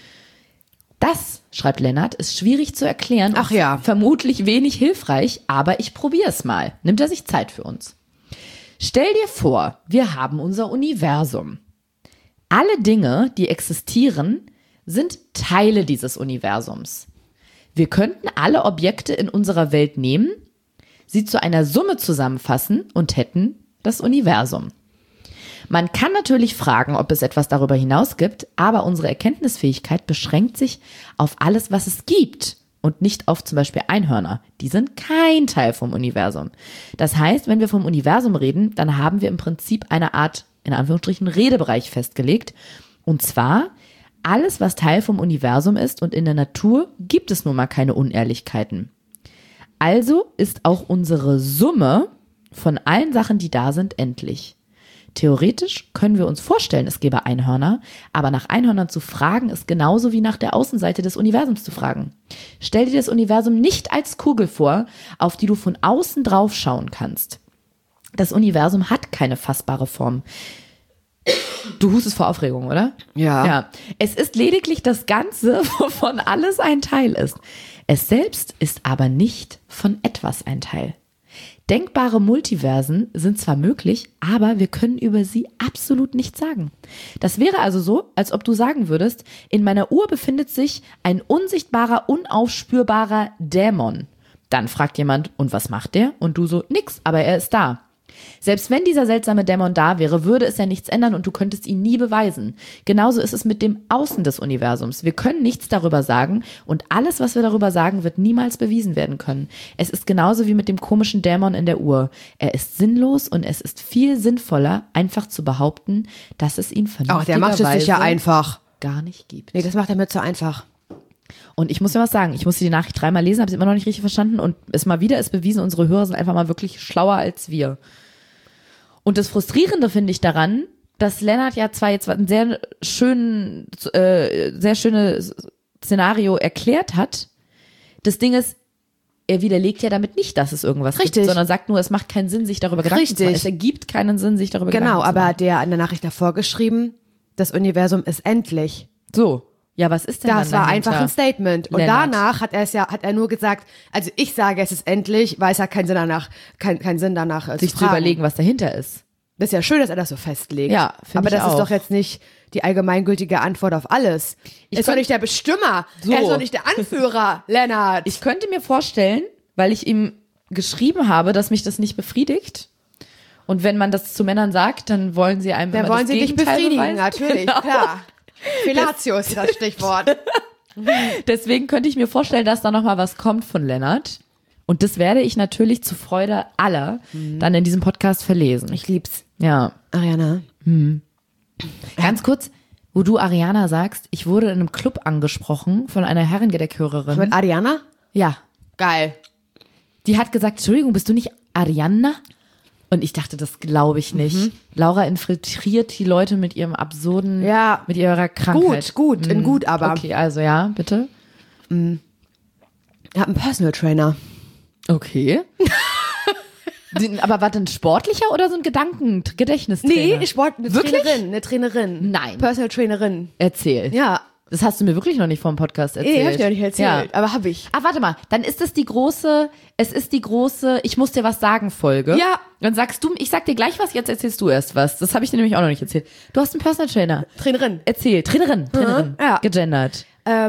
[SPEAKER 2] Das, schreibt Lennart, ist schwierig zu erklären.
[SPEAKER 1] Ach ja.
[SPEAKER 2] Vermutlich wenig hilfreich, aber ich probiere es mal. Nimmt er sich Zeit für uns. Stell dir vor, wir haben unser Universum. Alle Dinge, die existieren, sind Teile dieses Universums. Wir könnten alle Objekte in unserer Welt nehmen, sie zu einer Summe zusammenfassen und hätten das Universum. Man kann natürlich fragen, ob es etwas darüber hinaus gibt, aber unsere Erkenntnisfähigkeit beschränkt sich auf alles, was es gibt und nicht auf zum Beispiel Einhörner. Die sind kein Teil vom Universum. Das heißt, wenn wir vom Universum reden, dann haben wir im Prinzip eine Art, in Anführungsstrichen, Redebereich festgelegt. Und zwar alles, was Teil vom Universum ist, und in der Natur gibt es nun mal keine Unehrlichkeiten. Also ist auch unsere Summe von allen Sachen, die da sind, endlich. Theoretisch können wir uns vorstellen, es gäbe Einhörner, aber nach Einhörnern zu fragen ist genauso wie nach der Außenseite des Universums zu fragen. Stell dir das Universum nicht als Kugel vor, auf die du von außen drauf schauen kannst. Das Universum hat keine fassbare Form. Du hustest vor Aufregung, oder?
[SPEAKER 1] Ja.
[SPEAKER 2] Es ist lediglich das Ganze, wovon alles ein Teil ist. Es selbst ist aber nicht von etwas ein Teil. Denkbare Multiversen sind zwar möglich, aber wir können über sie absolut nichts sagen. Das wäre also so, als ob du sagen würdest, in meiner Uhr befindet sich ein unsichtbarer, unaufspürbarer Dämon. Dann fragt jemand, und was macht der? Und du so, nix, aber er ist da. Selbst wenn dieser seltsame Dämon da wäre, würde es ja nichts ändern und du könntest ihn nie beweisen. Genauso ist es mit dem Außen des Universums. Wir können nichts darüber sagen und alles, was wir darüber sagen, wird niemals bewiesen werden können. Es ist genauso wie mit dem komischen Dämon in der Uhr. Er ist sinnlos und es ist viel sinnvoller, einfach zu behaupten, dass es ihn vernünftigerweise
[SPEAKER 1] der macht es sich ja einfach
[SPEAKER 2] gar nicht gibt.
[SPEAKER 1] Nee, das macht er mir zu einfach.
[SPEAKER 2] Und ich muss dir was sagen, ich musste die Nachricht 3-mal lesen, habe sie immer noch nicht richtig verstanden und es mal wieder ist bewiesen, unsere Hörer sind einfach mal wirklich schlauer als wir. Und das Frustrierende finde ich daran, dass Lennart ja zwar jetzt ein sehr schönes Szenario erklärt hat. Das Ding ist, er widerlegt ja damit nicht, dass es irgendwas gibt, sondern sagt nur, es macht keinen Sinn, sich darüber Gedanken zu machen. Es ergibt keinen Sinn, sich darüber Gedanken zu machen.
[SPEAKER 1] Genau, aber hat der in der Nachricht davor geschrieben, das Universum ist endlich.
[SPEAKER 2] So. Ja, was ist denn
[SPEAKER 1] das
[SPEAKER 2] dann
[SPEAKER 1] war einfach ein Statement. Und
[SPEAKER 2] Lennart.
[SPEAKER 1] danach hat er nur gesagt, also ich sage, es ist endlich, weil es hat keinen Sinn danach
[SPEAKER 2] sich zu überlegen, was dahinter ist.
[SPEAKER 1] Das ist ja schön, dass er das so festlegt.
[SPEAKER 2] Ja, finde ich auch.
[SPEAKER 1] Aber das ist doch jetzt nicht die allgemeingültige Antwort auf alles. Er ist doch nicht der Bestimmer. So. Er ist doch nicht der Anführer, Lennart.
[SPEAKER 2] Ich könnte mir vorstellen, weil ich ihm geschrieben habe, dass mich das nicht befriedigt. Und wenn man das zu Männern sagt, dann wollen sie einem
[SPEAKER 1] dann
[SPEAKER 2] immer
[SPEAKER 1] wollen
[SPEAKER 2] das
[SPEAKER 1] sie dich
[SPEAKER 2] Gegenteil
[SPEAKER 1] befriedigen,
[SPEAKER 2] beweisen.
[SPEAKER 1] natürlich,
[SPEAKER 2] Genau.
[SPEAKER 1] klar. Fellatio ist das Stichwort.
[SPEAKER 2] Deswegen könnte ich mir vorstellen, dass da nochmal was kommt von Lennart. Und das werde ich natürlich zur Freude aller dann in diesem Podcast verlesen.
[SPEAKER 1] Ich lieb's.
[SPEAKER 2] Ja.
[SPEAKER 1] Ariana.
[SPEAKER 2] Ganz kurz, wo du Ariana sagst, ich wurde in einem Club angesprochen von einer Herrengedeckführerin.
[SPEAKER 1] Mit Ariana?
[SPEAKER 2] Ja.
[SPEAKER 1] Geil.
[SPEAKER 2] Die hat gesagt, Entschuldigung, bist du nicht Ariana? Und ich dachte, das glaube ich nicht. Laura infiltriert die Leute mit ihrem absurden, mit ihrer Krankheit.
[SPEAKER 1] Gut, in gut aber.
[SPEAKER 2] Okay, also ja, bitte.
[SPEAKER 1] Ich habe einen Personal Trainer.
[SPEAKER 2] Okay. Aber war denn sportlicher oder so ein Gedächtnistrainer?
[SPEAKER 1] Nee,
[SPEAKER 2] Wirklich?
[SPEAKER 1] Eine Trainerin.
[SPEAKER 2] Nein.
[SPEAKER 1] Personal Trainerin.
[SPEAKER 2] Erzähl.
[SPEAKER 1] Ja.
[SPEAKER 2] Das hast du mir wirklich noch nicht vom Podcast erzählt.
[SPEAKER 1] Nee, hab ich dir nicht erzählt, aber hab ich.
[SPEAKER 2] Ah, warte mal, dann ist es die große, ich muss dir was sagen Folge.
[SPEAKER 1] Ja.
[SPEAKER 2] Dann sagst du, ich sag dir gleich was, jetzt erzählst du erst was. Das habe ich dir nämlich auch noch nicht erzählt. Du hast einen Personal Trainer.
[SPEAKER 1] Trainerin.
[SPEAKER 2] Erzähl, Trainerin.
[SPEAKER 1] Ja.
[SPEAKER 2] Gegendert.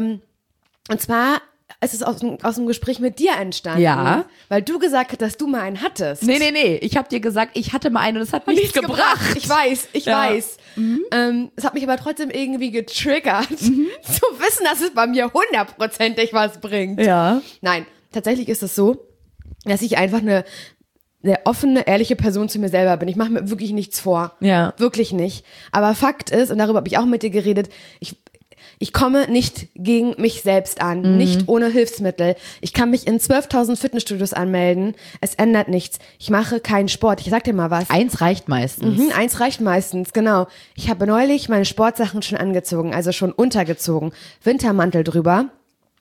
[SPEAKER 1] Und zwar ist es aus dem Gespräch mit dir entstanden.
[SPEAKER 2] Ja.
[SPEAKER 1] Weil du gesagt hast, dass du mal einen hattest.
[SPEAKER 2] Nee. Ich habe dir gesagt, ich hatte mal einen und es hat nichts gebracht.
[SPEAKER 1] Ich weiß.
[SPEAKER 2] Mhm.
[SPEAKER 1] Es hat mich aber trotzdem irgendwie getriggert, zu wissen, dass es bei mir 100%ig was bringt.
[SPEAKER 2] Ja.
[SPEAKER 1] Nein, tatsächlich ist es so, dass ich einfach eine offene, ehrliche Person zu mir selber bin. Ich mache mir wirklich nichts vor.
[SPEAKER 2] Ja.
[SPEAKER 1] Wirklich nicht. Aber Fakt ist, und darüber habe ich auch mit dir geredet, ich komme nicht gegen mich selbst an, nicht ohne Hilfsmittel. Ich kann mich in 12.000 Fitnessstudios anmelden. Es ändert nichts. Ich mache keinen Sport. Ich sag dir mal was.
[SPEAKER 2] Eins reicht meistens.
[SPEAKER 1] Eins reicht meistens, genau. Ich habe neulich meine Sportsachen schon angezogen, also schon untergezogen. Wintermantel drüber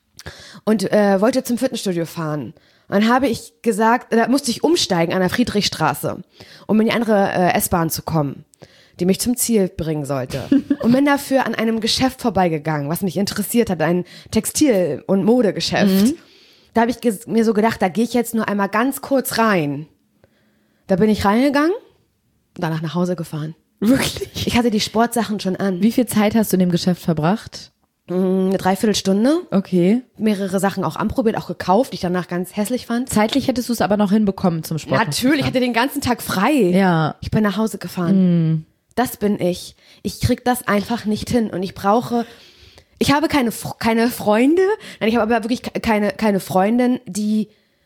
[SPEAKER 1] und wollte zum Fitnessstudio fahren. Und dann habe ich gesagt, da musste ich umsteigen an der Friedrichstraße, um in die andere S-Bahn zu kommen, die mich zum Ziel bringen sollte. Und bin dafür an einem Geschäft vorbeigegangen, was mich interessiert hat, ein Textil- und Modegeschäft. Da habe ich mir so gedacht, da gehe ich jetzt nur einmal ganz kurz rein. Da bin ich reingegangen und danach nach Hause gefahren.
[SPEAKER 2] Wirklich?
[SPEAKER 1] Ich hatte die Sportsachen schon an.
[SPEAKER 2] Wie viel Zeit hast du in dem Geschäft verbracht?
[SPEAKER 1] Eine Dreiviertelstunde.
[SPEAKER 2] Okay.
[SPEAKER 1] Mehrere Sachen auch anprobiert, auch gekauft, die ich danach ganz hässlich fand.
[SPEAKER 2] Zeitlich hättest du es aber noch hinbekommen zum Sport.
[SPEAKER 1] Natürlich, ich hatte den ganzen Tag frei.
[SPEAKER 2] Ja.
[SPEAKER 1] Ich bin nach Hause gefahren. Das bin ich. Ich krieg das einfach nicht hin und ich habe keine Freunde, nein, ich habe aber wirklich keine Freundin, die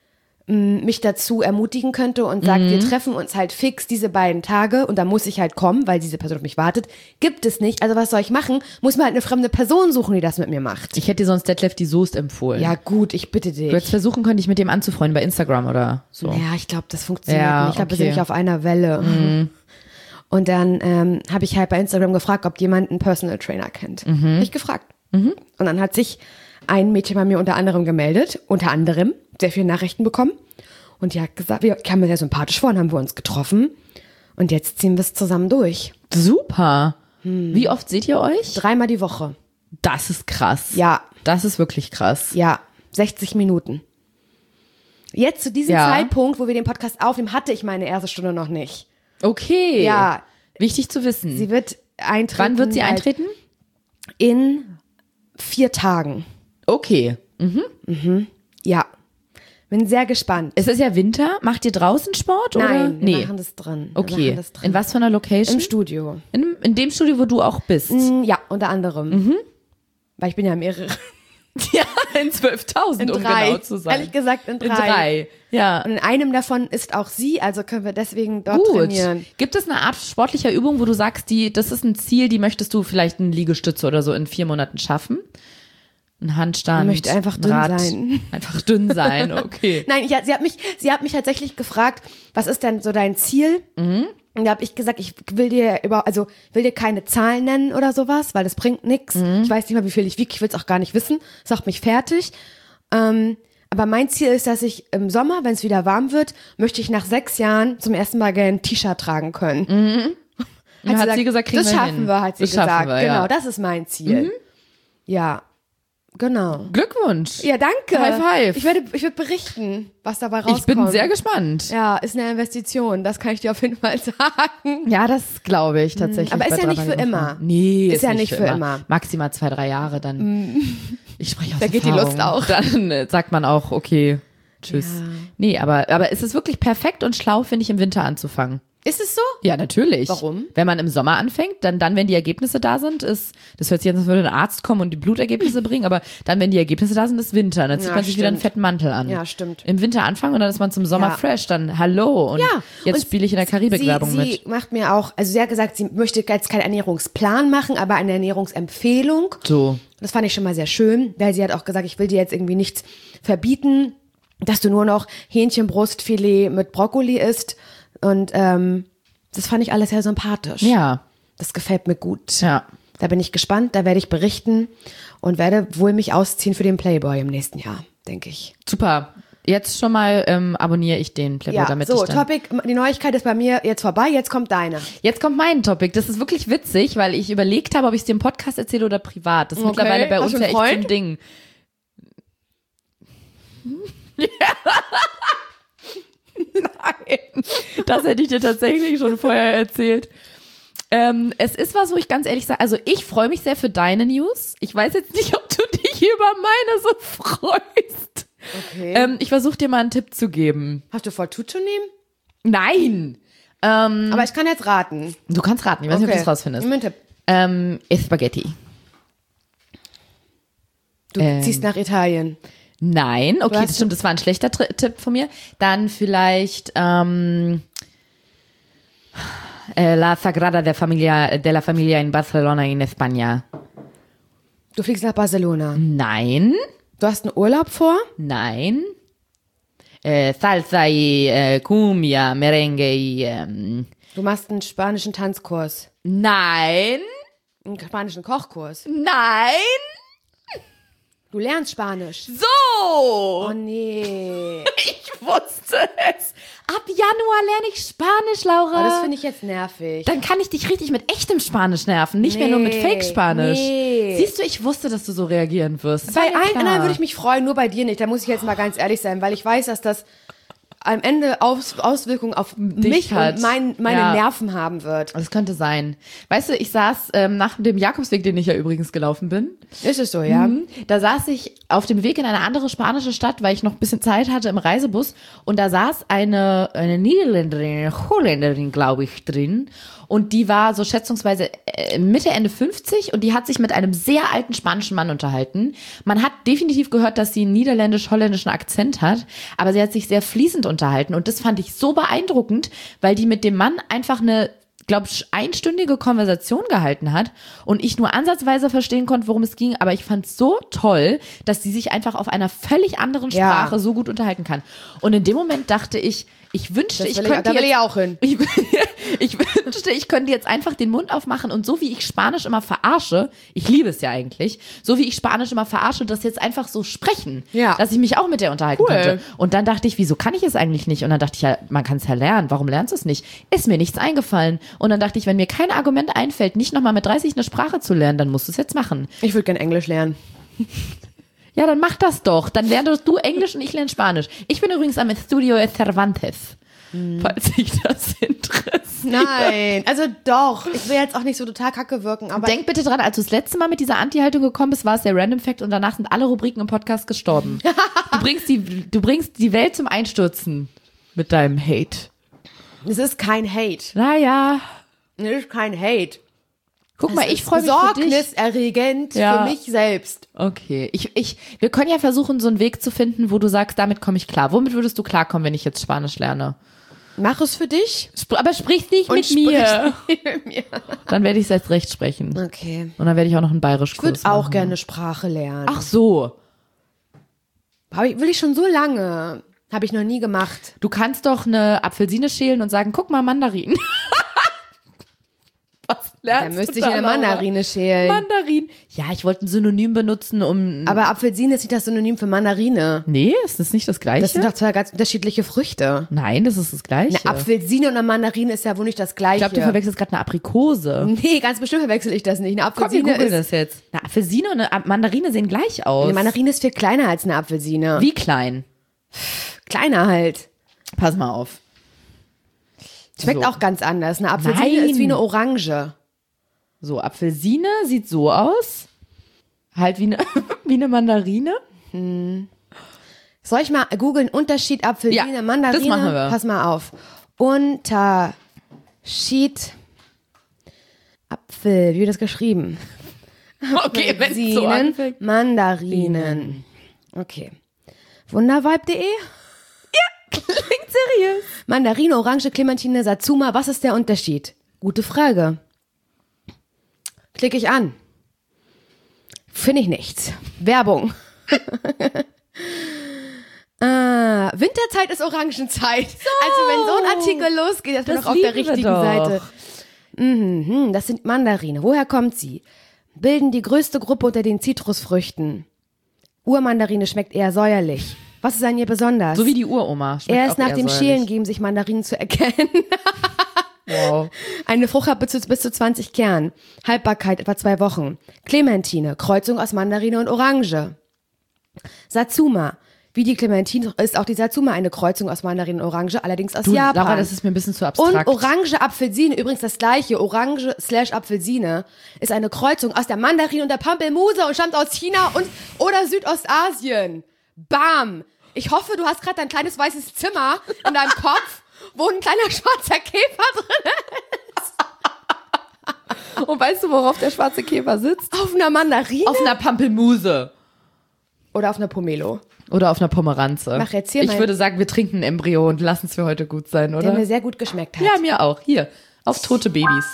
[SPEAKER 1] mich dazu ermutigen könnte und sagt, wir treffen uns halt fix diese beiden Tage und da muss ich halt kommen, weil diese Person auf mich wartet. Gibt es nicht. Also was soll ich machen? Muss mir halt eine fremde Person suchen, die das mit mir macht.
[SPEAKER 2] Ich hätte dir sonst Detlef die Soest empfohlen.
[SPEAKER 1] Ja gut, ich bitte dich.
[SPEAKER 2] Du hättest versuchen können, dich mit dem anzufreunden bei Instagram oder so.
[SPEAKER 1] Ja, ich glaube, das funktioniert
[SPEAKER 2] Ja,
[SPEAKER 1] nicht. Ich glaube, wir
[SPEAKER 2] okay.
[SPEAKER 1] sind nicht auf einer Welle. Und dann habe ich halt bei Instagram gefragt, ob jemand einen Personal Trainer kennt. Hab ich gefragt. Und dann hat sich ein Mädchen bei mir unter anderem gemeldet, sehr viele Nachrichten bekommen. Und die hat gesagt, wir kamen mir sehr sympathisch vor und haben wir uns getroffen. Und jetzt ziehen wir es zusammen durch.
[SPEAKER 2] Super. Wie oft seht ihr euch?
[SPEAKER 1] 3-mal die Woche.
[SPEAKER 2] Das ist krass.
[SPEAKER 1] Ja.
[SPEAKER 2] Das ist wirklich krass.
[SPEAKER 1] Ja, 60 Minuten. Jetzt zu diesem Zeitpunkt, wo wir den Podcast aufnehmen, hatte ich meine erste Stunde noch nicht.
[SPEAKER 2] Okay.
[SPEAKER 1] Ja.
[SPEAKER 2] Wichtig zu wissen.
[SPEAKER 1] Sie wird eintreten.
[SPEAKER 2] Wann wird sie eintreten?
[SPEAKER 1] In 4 Tagen.
[SPEAKER 2] Okay.
[SPEAKER 1] Ja. Bin sehr gespannt.
[SPEAKER 2] Es ist ja Winter. Macht ihr draußen Sport?
[SPEAKER 1] Nein,
[SPEAKER 2] oder?
[SPEAKER 1] wir machen das drin.
[SPEAKER 2] Okay. In was für einer Location?
[SPEAKER 1] Im Studio.
[SPEAKER 2] In dem Studio, wo du auch bist?
[SPEAKER 1] Ja, unter anderem. Weil ich bin ja mehrere.
[SPEAKER 2] Ja, in 12.000, um
[SPEAKER 1] 3.
[SPEAKER 2] genau zu sein.
[SPEAKER 1] Ehrlich gesagt in 3.
[SPEAKER 2] In 3, ja.
[SPEAKER 1] Und in einem davon ist auch sie, also können wir deswegen dort trainieren.
[SPEAKER 2] Gibt es eine Art sportlicher Übung, wo du sagst, das ist ein Ziel, die möchtest du vielleicht eine Liegestütze oder so in 4 Monaten schaffen? Ein Handstand,
[SPEAKER 1] Ich möchte einfach dünn sein.
[SPEAKER 2] Einfach dünn sein, okay.
[SPEAKER 1] Nein, sie hat mich tatsächlich gefragt, was ist denn so dein Ziel? Und da habe ich gesagt, ich will dir keine Zahlen nennen oder sowas, weil das bringt nichts. Ich weiß nicht mal, wie viel ich wiege, ich will es auch gar nicht wissen. Das macht mich fertig. Aber mein Ziel ist, dass ich im Sommer, wenn es wieder warm wird, möchte ich nach 6 Jahren zum ersten Mal gerne ein T-Shirt tragen können.
[SPEAKER 2] Hat sie gesagt, kriegen
[SPEAKER 1] das
[SPEAKER 2] wir
[SPEAKER 1] schaffen
[SPEAKER 2] hin.
[SPEAKER 1] wir, hat sie
[SPEAKER 2] Das schaffen
[SPEAKER 1] gesagt.
[SPEAKER 2] wir, ja.
[SPEAKER 1] Genau, das ist mein Ziel. Ja, genau.
[SPEAKER 2] Glückwunsch.
[SPEAKER 1] Ja, danke.
[SPEAKER 2] High five.
[SPEAKER 1] Ich werde berichten, was dabei rauskommt.
[SPEAKER 2] Ich bin sehr gespannt.
[SPEAKER 1] Ja, ist eine Investition, das kann ich dir auf jeden Fall sagen.
[SPEAKER 2] Ja, das glaube ich tatsächlich.
[SPEAKER 1] Aber ist
[SPEAKER 2] bei
[SPEAKER 1] ja nicht
[SPEAKER 2] 3
[SPEAKER 1] für immer.
[SPEAKER 2] Nee,
[SPEAKER 1] Ist ja nicht für immer.
[SPEAKER 2] Maximal 2-3 Jahre, dann. Ich spreche aus
[SPEAKER 1] Da geht die
[SPEAKER 2] Erfahrung.
[SPEAKER 1] Lust auch.
[SPEAKER 2] Dann sagt man auch, okay, tschüss.
[SPEAKER 1] Ja.
[SPEAKER 2] Nee, aber es ist wirklich perfekt und schlau, finde ich, im Winter anzufangen.
[SPEAKER 1] Ist es so?
[SPEAKER 2] Ja, natürlich.
[SPEAKER 1] Warum?
[SPEAKER 2] Wenn man im Sommer anfängt, dann wenn die Ergebnisse da sind, das hört sich an, als würde ein Arzt kommen und die Blutergebnisse bringen, aber dann, wenn die Ergebnisse da sind, ist Winter. Dann zieht
[SPEAKER 1] Ja,
[SPEAKER 2] man sich wieder einen
[SPEAKER 1] stimmt.
[SPEAKER 2] fetten Mantel an.
[SPEAKER 1] Ja, stimmt.
[SPEAKER 2] Im Winter anfangen und dann ist man zum Sommer
[SPEAKER 1] Ja.
[SPEAKER 2] fresh, dann hallo und jetzt spiele ich in der Karibik-Werbung mit.
[SPEAKER 1] Sie macht mir auch, also sie hat gesagt, sie möchte jetzt keinen Ernährungsplan machen, aber eine Ernährungsempfehlung.
[SPEAKER 2] So.
[SPEAKER 1] Das fand ich schon mal sehr schön, weil sie hat auch gesagt, ich will dir jetzt irgendwie nichts verbieten, dass du nur noch Hähnchenbrustfilet mit Brokkoli isst und das fand ich alles sehr sympathisch.
[SPEAKER 2] Ja.
[SPEAKER 1] Das gefällt mir gut.
[SPEAKER 2] Ja.
[SPEAKER 1] Da bin ich gespannt, da werde ich berichten und werde wohl mich ausziehen für den Playboy im nächsten Jahr, denke ich.
[SPEAKER 2] Super. Jetzt schon mal abonniere ich den Playboy,
[SPEAKER 1] Ja,
[SPEAKER 2] damit
[SPEAKER 1] so,
[SPEAKER 2] ich dann...
[SPEAKER 1] Topic, die Neuigkeit ist bei mir jetzt vorbei, jetzt kommt deine.
[SPEAKER 2] Jetzt kommt mein Topic. Das ist wirklich witzig, weil ich überlegt habe, ob ich es dir im Podcast erzähle oder privat. Das ist mittlerweile bei
[SPEAKER 1] Hast
[SPEAKER 2] uns
[SPEAKER 1] du
[SPEAKER 2] ja
[SPEAKER 1] einen
[SPEAKER 2] echt so ein
[SPEAKER 1] Freund?
[SPEAKER 2] Ding. Nein, das hätte ich dir tatsächlich schon vorher erzählt. Es ist was, wo ich ganz ehrlich sage, also ich freue mich sehr für deine News. Ich weiß jetzt nicht, ob du dich über meine so freust.
[SPEAKER 1] Okay.
[SPEAKER 2] Ich versuche dir mal einen Tipp zu geben.
[SPEAKER 1] Hast du vor, zuzunehmen?
[SPEAKER 2] Nein!
[SPEAKER 1] Aber ich kann jetzt raten.
[SPEAKER 2] Du kannst raten, ich weiß nicht, ob du es rausfindest.
[SPEAKER 1] Gib mir einen Tipp.
[SPEAKER 2] Ist Spaghetti.
[SPEAKER 1] Du ziehst nach Italien.
[SPEAKER 2] Nein, okay,
[SPEAKER 1] hast-
[SPEAKER 2] das stimmt, das war ein schlechter Tipp von mir. Dann vielleicht La Sagrada de la Familia in Barcelona in España.
[SPEAKER 1] Du fliegst nach Barcelona.
[SPEAKER 2] Nein,
[SPEAKER 1] Du hast einen Urlaub vor?
[SPEAKER 2] nein. Salsa y cumbia, merengue y...
[SPEAKER 1] Du machst einen spanischen Tanzkurs.
[SPEAKER 2] Nein,
[SPEAKER 1] Einen spanischen Kochkurs.
[SPEAKER 2] nein,
[SPEAKER 1] Du lernst Spanisch.
[SPEAKER 2] so.
[SPEAKER 1] Oh nee.
[SPEAKER 2] Ich wusste es. Ab Januar lerne ich Spanisch, Laura.
[SPEAKER 1] Aber das finde ich jetzt nervig.
[SPEAKER 2] Dann kann ich dich richtig mit echtem Spanisch nerven, nicht mehr nur mit
[SPEAKER 1] Nee,
[SPEAKER 2] Fake-Spanisch.
[SPEAKER 1] nee.
[SPEAKER 2] Siehst du, ich wusste, dass du so reagieren wirst. Das war
[SPEAKER 1] Bei
[SPEAKER 2] mir
[SPEAKER 1] allen
[SPEAKER 2] klar.
[SPEAKER 1] anderen würde ich mich freuen, nur bei dir nicht. Da muss ich jetzt mal ganz ehrlich sein, weil ich weiß, dass das am Ende Auswirkungen auf mich
[SPEAKER 2] hat.
[SPEAKER 1] und meine
[SPEAKER 2] Ja.
[SPEAKER 1] Nerven haben wird.
[SPEAKER 2] Das könnte sein. Weißt du, ich saß nach dem Jakobsweg, den ich ja übrigens gelaufen bin,
[SPEAKER 1] Ist es so, ja?
[SPEAKER 2] da saß ich auf dem Weg in eine andere spanische Stadt, weil ich noch ein bisschen Zeit hatte im Reisebus und da saß eine Niederländerin, eine Holländerin, glaube ich, drin und die war so schätzungsweise Mitte, Ende 50 und die hat sich mit einem sehr alten spanischen Mann unterhalten. Man hat definitiv gehört, dass sie einen niederländisch-holländischen Akzent hat, aber sie hat sich sehr fließend unterhalten und das fand ich so beeindruckend, weil die mit dem Mann einfach eine, glaube ich, einstündige Konversation gehalten hat und ich nur ansatzweise verstehen konnte, worum es ging, aber ich fand es so toll, dass sie sich einfach auf einer völlig anderen
[SPEAKER 1] Ja.
[SPEAKER 2] Sprache so gut unterhalten kann. Und in dem Moment dachte ich, ich wünschte,
[SPEAKER 1] Das
[SPEAKER 2] ich
[SPEAKER 1] will
[SPEAKER 2] könnte
[SPEAKER 1] da will
[SPEAKER 2] jetzt
[SPEAKER 1] ich auch hin.
[SPEAKER 2] ich wünschte, wünschte, ich könnte jetzt einfach den Mund aufmachen und so wie ich Spanisch immer verarsche, ich liebe es ja eigentlich, so wie ich Spanisch immer verarsche, das jetzt einfach so sprechen, dass ich mich auch mit der unterhalten könnte. Und dann dachte ich, wieso kann ich es eigentlich nicht? Und dann dachte ich, ja, man kann es ja lernen, warum lernst du es nicht? Ist mir nichts eingefallen. Und dann dachte ich, wenn mir kein Argument einfällt, nicht nochmal mit 30 eine Sprache zu lernen, dann musst du es jetzt machen.
[SPEAKER 1] Ich würde gern Englisch lernen.
[SPEAKER 2] Ja, dann mach das doch. Dann lernst du Englisch und ich lerne Spanisch. Ich bin übrigens am Estudio Cervantes. Falls sich das interessiert.
[SPEAKER 1] Nein, also doch. Ich will jetzt auch nicht so total kacke wirken, aber...
[SPEAKER 2] Denk bitte dran, als du das letzte Mal mit dieser Anti-Haltung gekommen bist, war es der Random Fact und danach sind alle Rubriken im Podcast gestorben. Du bringst die Welt zum Einstürzen mit deinem Hate.
[SPEAKER 1] Es ist kein Hate.
[SPEAKER 2] Naja.
[SPEAKER 1] Es ist kein Hate.
[SPEAKER 2] Guck mal, ich freue mich für dich.
[SPEAKER 1] Besorgniserregend für mich selbst.
[SPEAKER 2] Okay. Wir können ja versuchen, so einen Weg zu finden, wo du sagst, damit komme ich klar. Womit würdest du klarkommen, wenn ich jetzt Spanisch lerne?
[SPEAKER 1] Mach es für dich.
[SPEAKER 2] Aber sprich nicht mit mir. Dann werde ich es jetzt recht sprechen.
[SPEAKER 1] Okay.
[SPEAKER 2] Und dann werde ich auch noch einen Bayerischkurs machen.
[SPEAKER 1] Ich würde auch gerne Sprache lernen.
[SPEAKER 2] Ach so.
[SPEAKER 1] Will ich schon so lange. Habe ich noch nie gemacht.
[SPEAKER 2] Du kannst doch eine Apfelsine schälen und sagen, guck mal, Mandarin. Was lernst
[SPEAKER 1] Dann müsste ich eine Mandarine schälen.
[SPEAKER 2] Mandarin. Ja, ich wollte ein Synonym benutzen, um...
[SPEAKER 1] Aber Apfelsine ist nicht das Synonym für Mandarine.
[SPEAKER 2] Nee, ist das nicht das Gleiche?
[SPEAKER 1] Das sind doch zwei ganz unterschiedliche Früchte.
[SPEAKER 2] Nein, das ist das Gleiche.
[SPEAKER 1] Eine Apfelsine und eine Mandarine ist ja wohl nicht das Gleiche.
[SPEAKER 2] Ich glaube, du verwechselst gerade eine Aprikose.
[SPEAKER 1] Nee, ganz bestimmt verwechsel ich das nicht. Eine Apfelsine
[SPEAKER 2] Komm, wir googeln das jetzt. Eine Apfelsine und eine Mandarine sehen gleich aus.
[SPEAKER 1] Eine Mandarine ist viel kleiner als eine Apfelsine.
[SPEAKER 2] Wie klein?
[SPEAKER 1] Kleiner halt.
[SPEAKER 2] Pass mal auf.
[SPEAKER 1] Schmeckt auch ganz anders. Eine Apfelsine ist wie eine Orange.
[SPEAKER 2] So, Apfelsine sieht so aus. Halt wie eine Mandarine.
[SPEAKER 1] Soll ich mal googeln, Unterschied Apfelsine, Mandarine?
[SPEAKER 2] Das machen wir.
[SPEAKER 1] Pass mal auf. Unterschied Apfel, wie wird das geschrieben?
[SPEAKER 2] Okay, wenn es so anfängt.
[SPEAKER 1] Mandarinen. Okay. Wundervibe.de?
[SPEAKER 2] Klingt seriös.
[SPEAKER 1] Mandarine, Orange, Clementine, Satsuma, was ist der Unterschied? Gute Frage. Klicke ich an. Finde ich nichts. Werbung. Winterzeit ist Orangenzeit. So. Also wenn so ein Artikel losgeht, das wir noch auf der richtigen Seite. Das sind Mandarine. Woher kommt sie? Bilden die größte Gruppe unter den Zitrusfrüchten. Urmandarine schmeckt eher säuerlich. Was ist an ihr besonders?
[SPEAKER 2] So wie die Uroma.
[SPEAKER 1] Erst nach dem Schälen geben sich Mandarinen zu erkennen.
[SPEAKER 2] Wow.
[SPEAKER 1] Eine Frucht hat bis zu 20 Kern. Haltbarkeit etwa 2 Wochen. Clementine, Kreuzung aus Mandarine und Orange. Satsuma. Wie die Clementine ist auch die Satsuma eine Kreuzung aus Mandarine und Orange, allerdings aus Japan.
[SPEAKER 2] Laura, das ist mir ein bisschen zu abstrakt.
[SPEAKER 1] Und Orange Apfelsine, übrigens das gleiche, Orange/Apfelsine, ist eine Kreuzung aus der Mandarine und der Pampelmuse und stammt aus China oder Südostasien. Bam! Ich hoffe, du hast gerade dein kleines weißes Zimmer in deinem Kopf, wo ein kleiner schwarzer Käfer drin ist.
[SPEAKER 2] Und weißt du, worauf der schwarze Käfer sitzt?
[SPEAKER 1] Auf einer Mandarine?
[SPEAKER 2] Auf einer Pampelmuse.
[SPEAKER 1] Oder auf einer Pomelo.
[SPEAKER 2] Oder auf einer Pomeranze.
[SPEAKER 1] Mach jetzt hier
[SPEAKER 2] Ich würde sagen, wir trinken ein Embryo und lassen es für heute gut sein, oder?
[SPEAKER 1] Der mir sehr gut geschmeckt hat.
[SPEAKER 2] Ja, mir auch. Hier, auf tote Babys.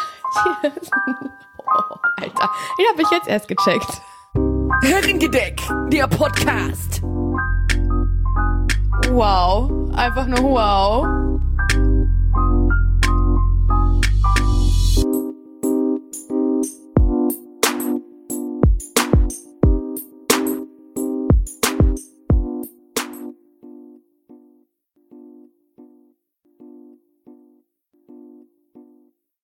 [SPEAKER 1] Oh, Alter, den habe ich jetzt erst gecheckt.
[SPEAKER 2] Herrengedeck, der Podcast.
[SPEAKER 1] Wow, einfach nur wow.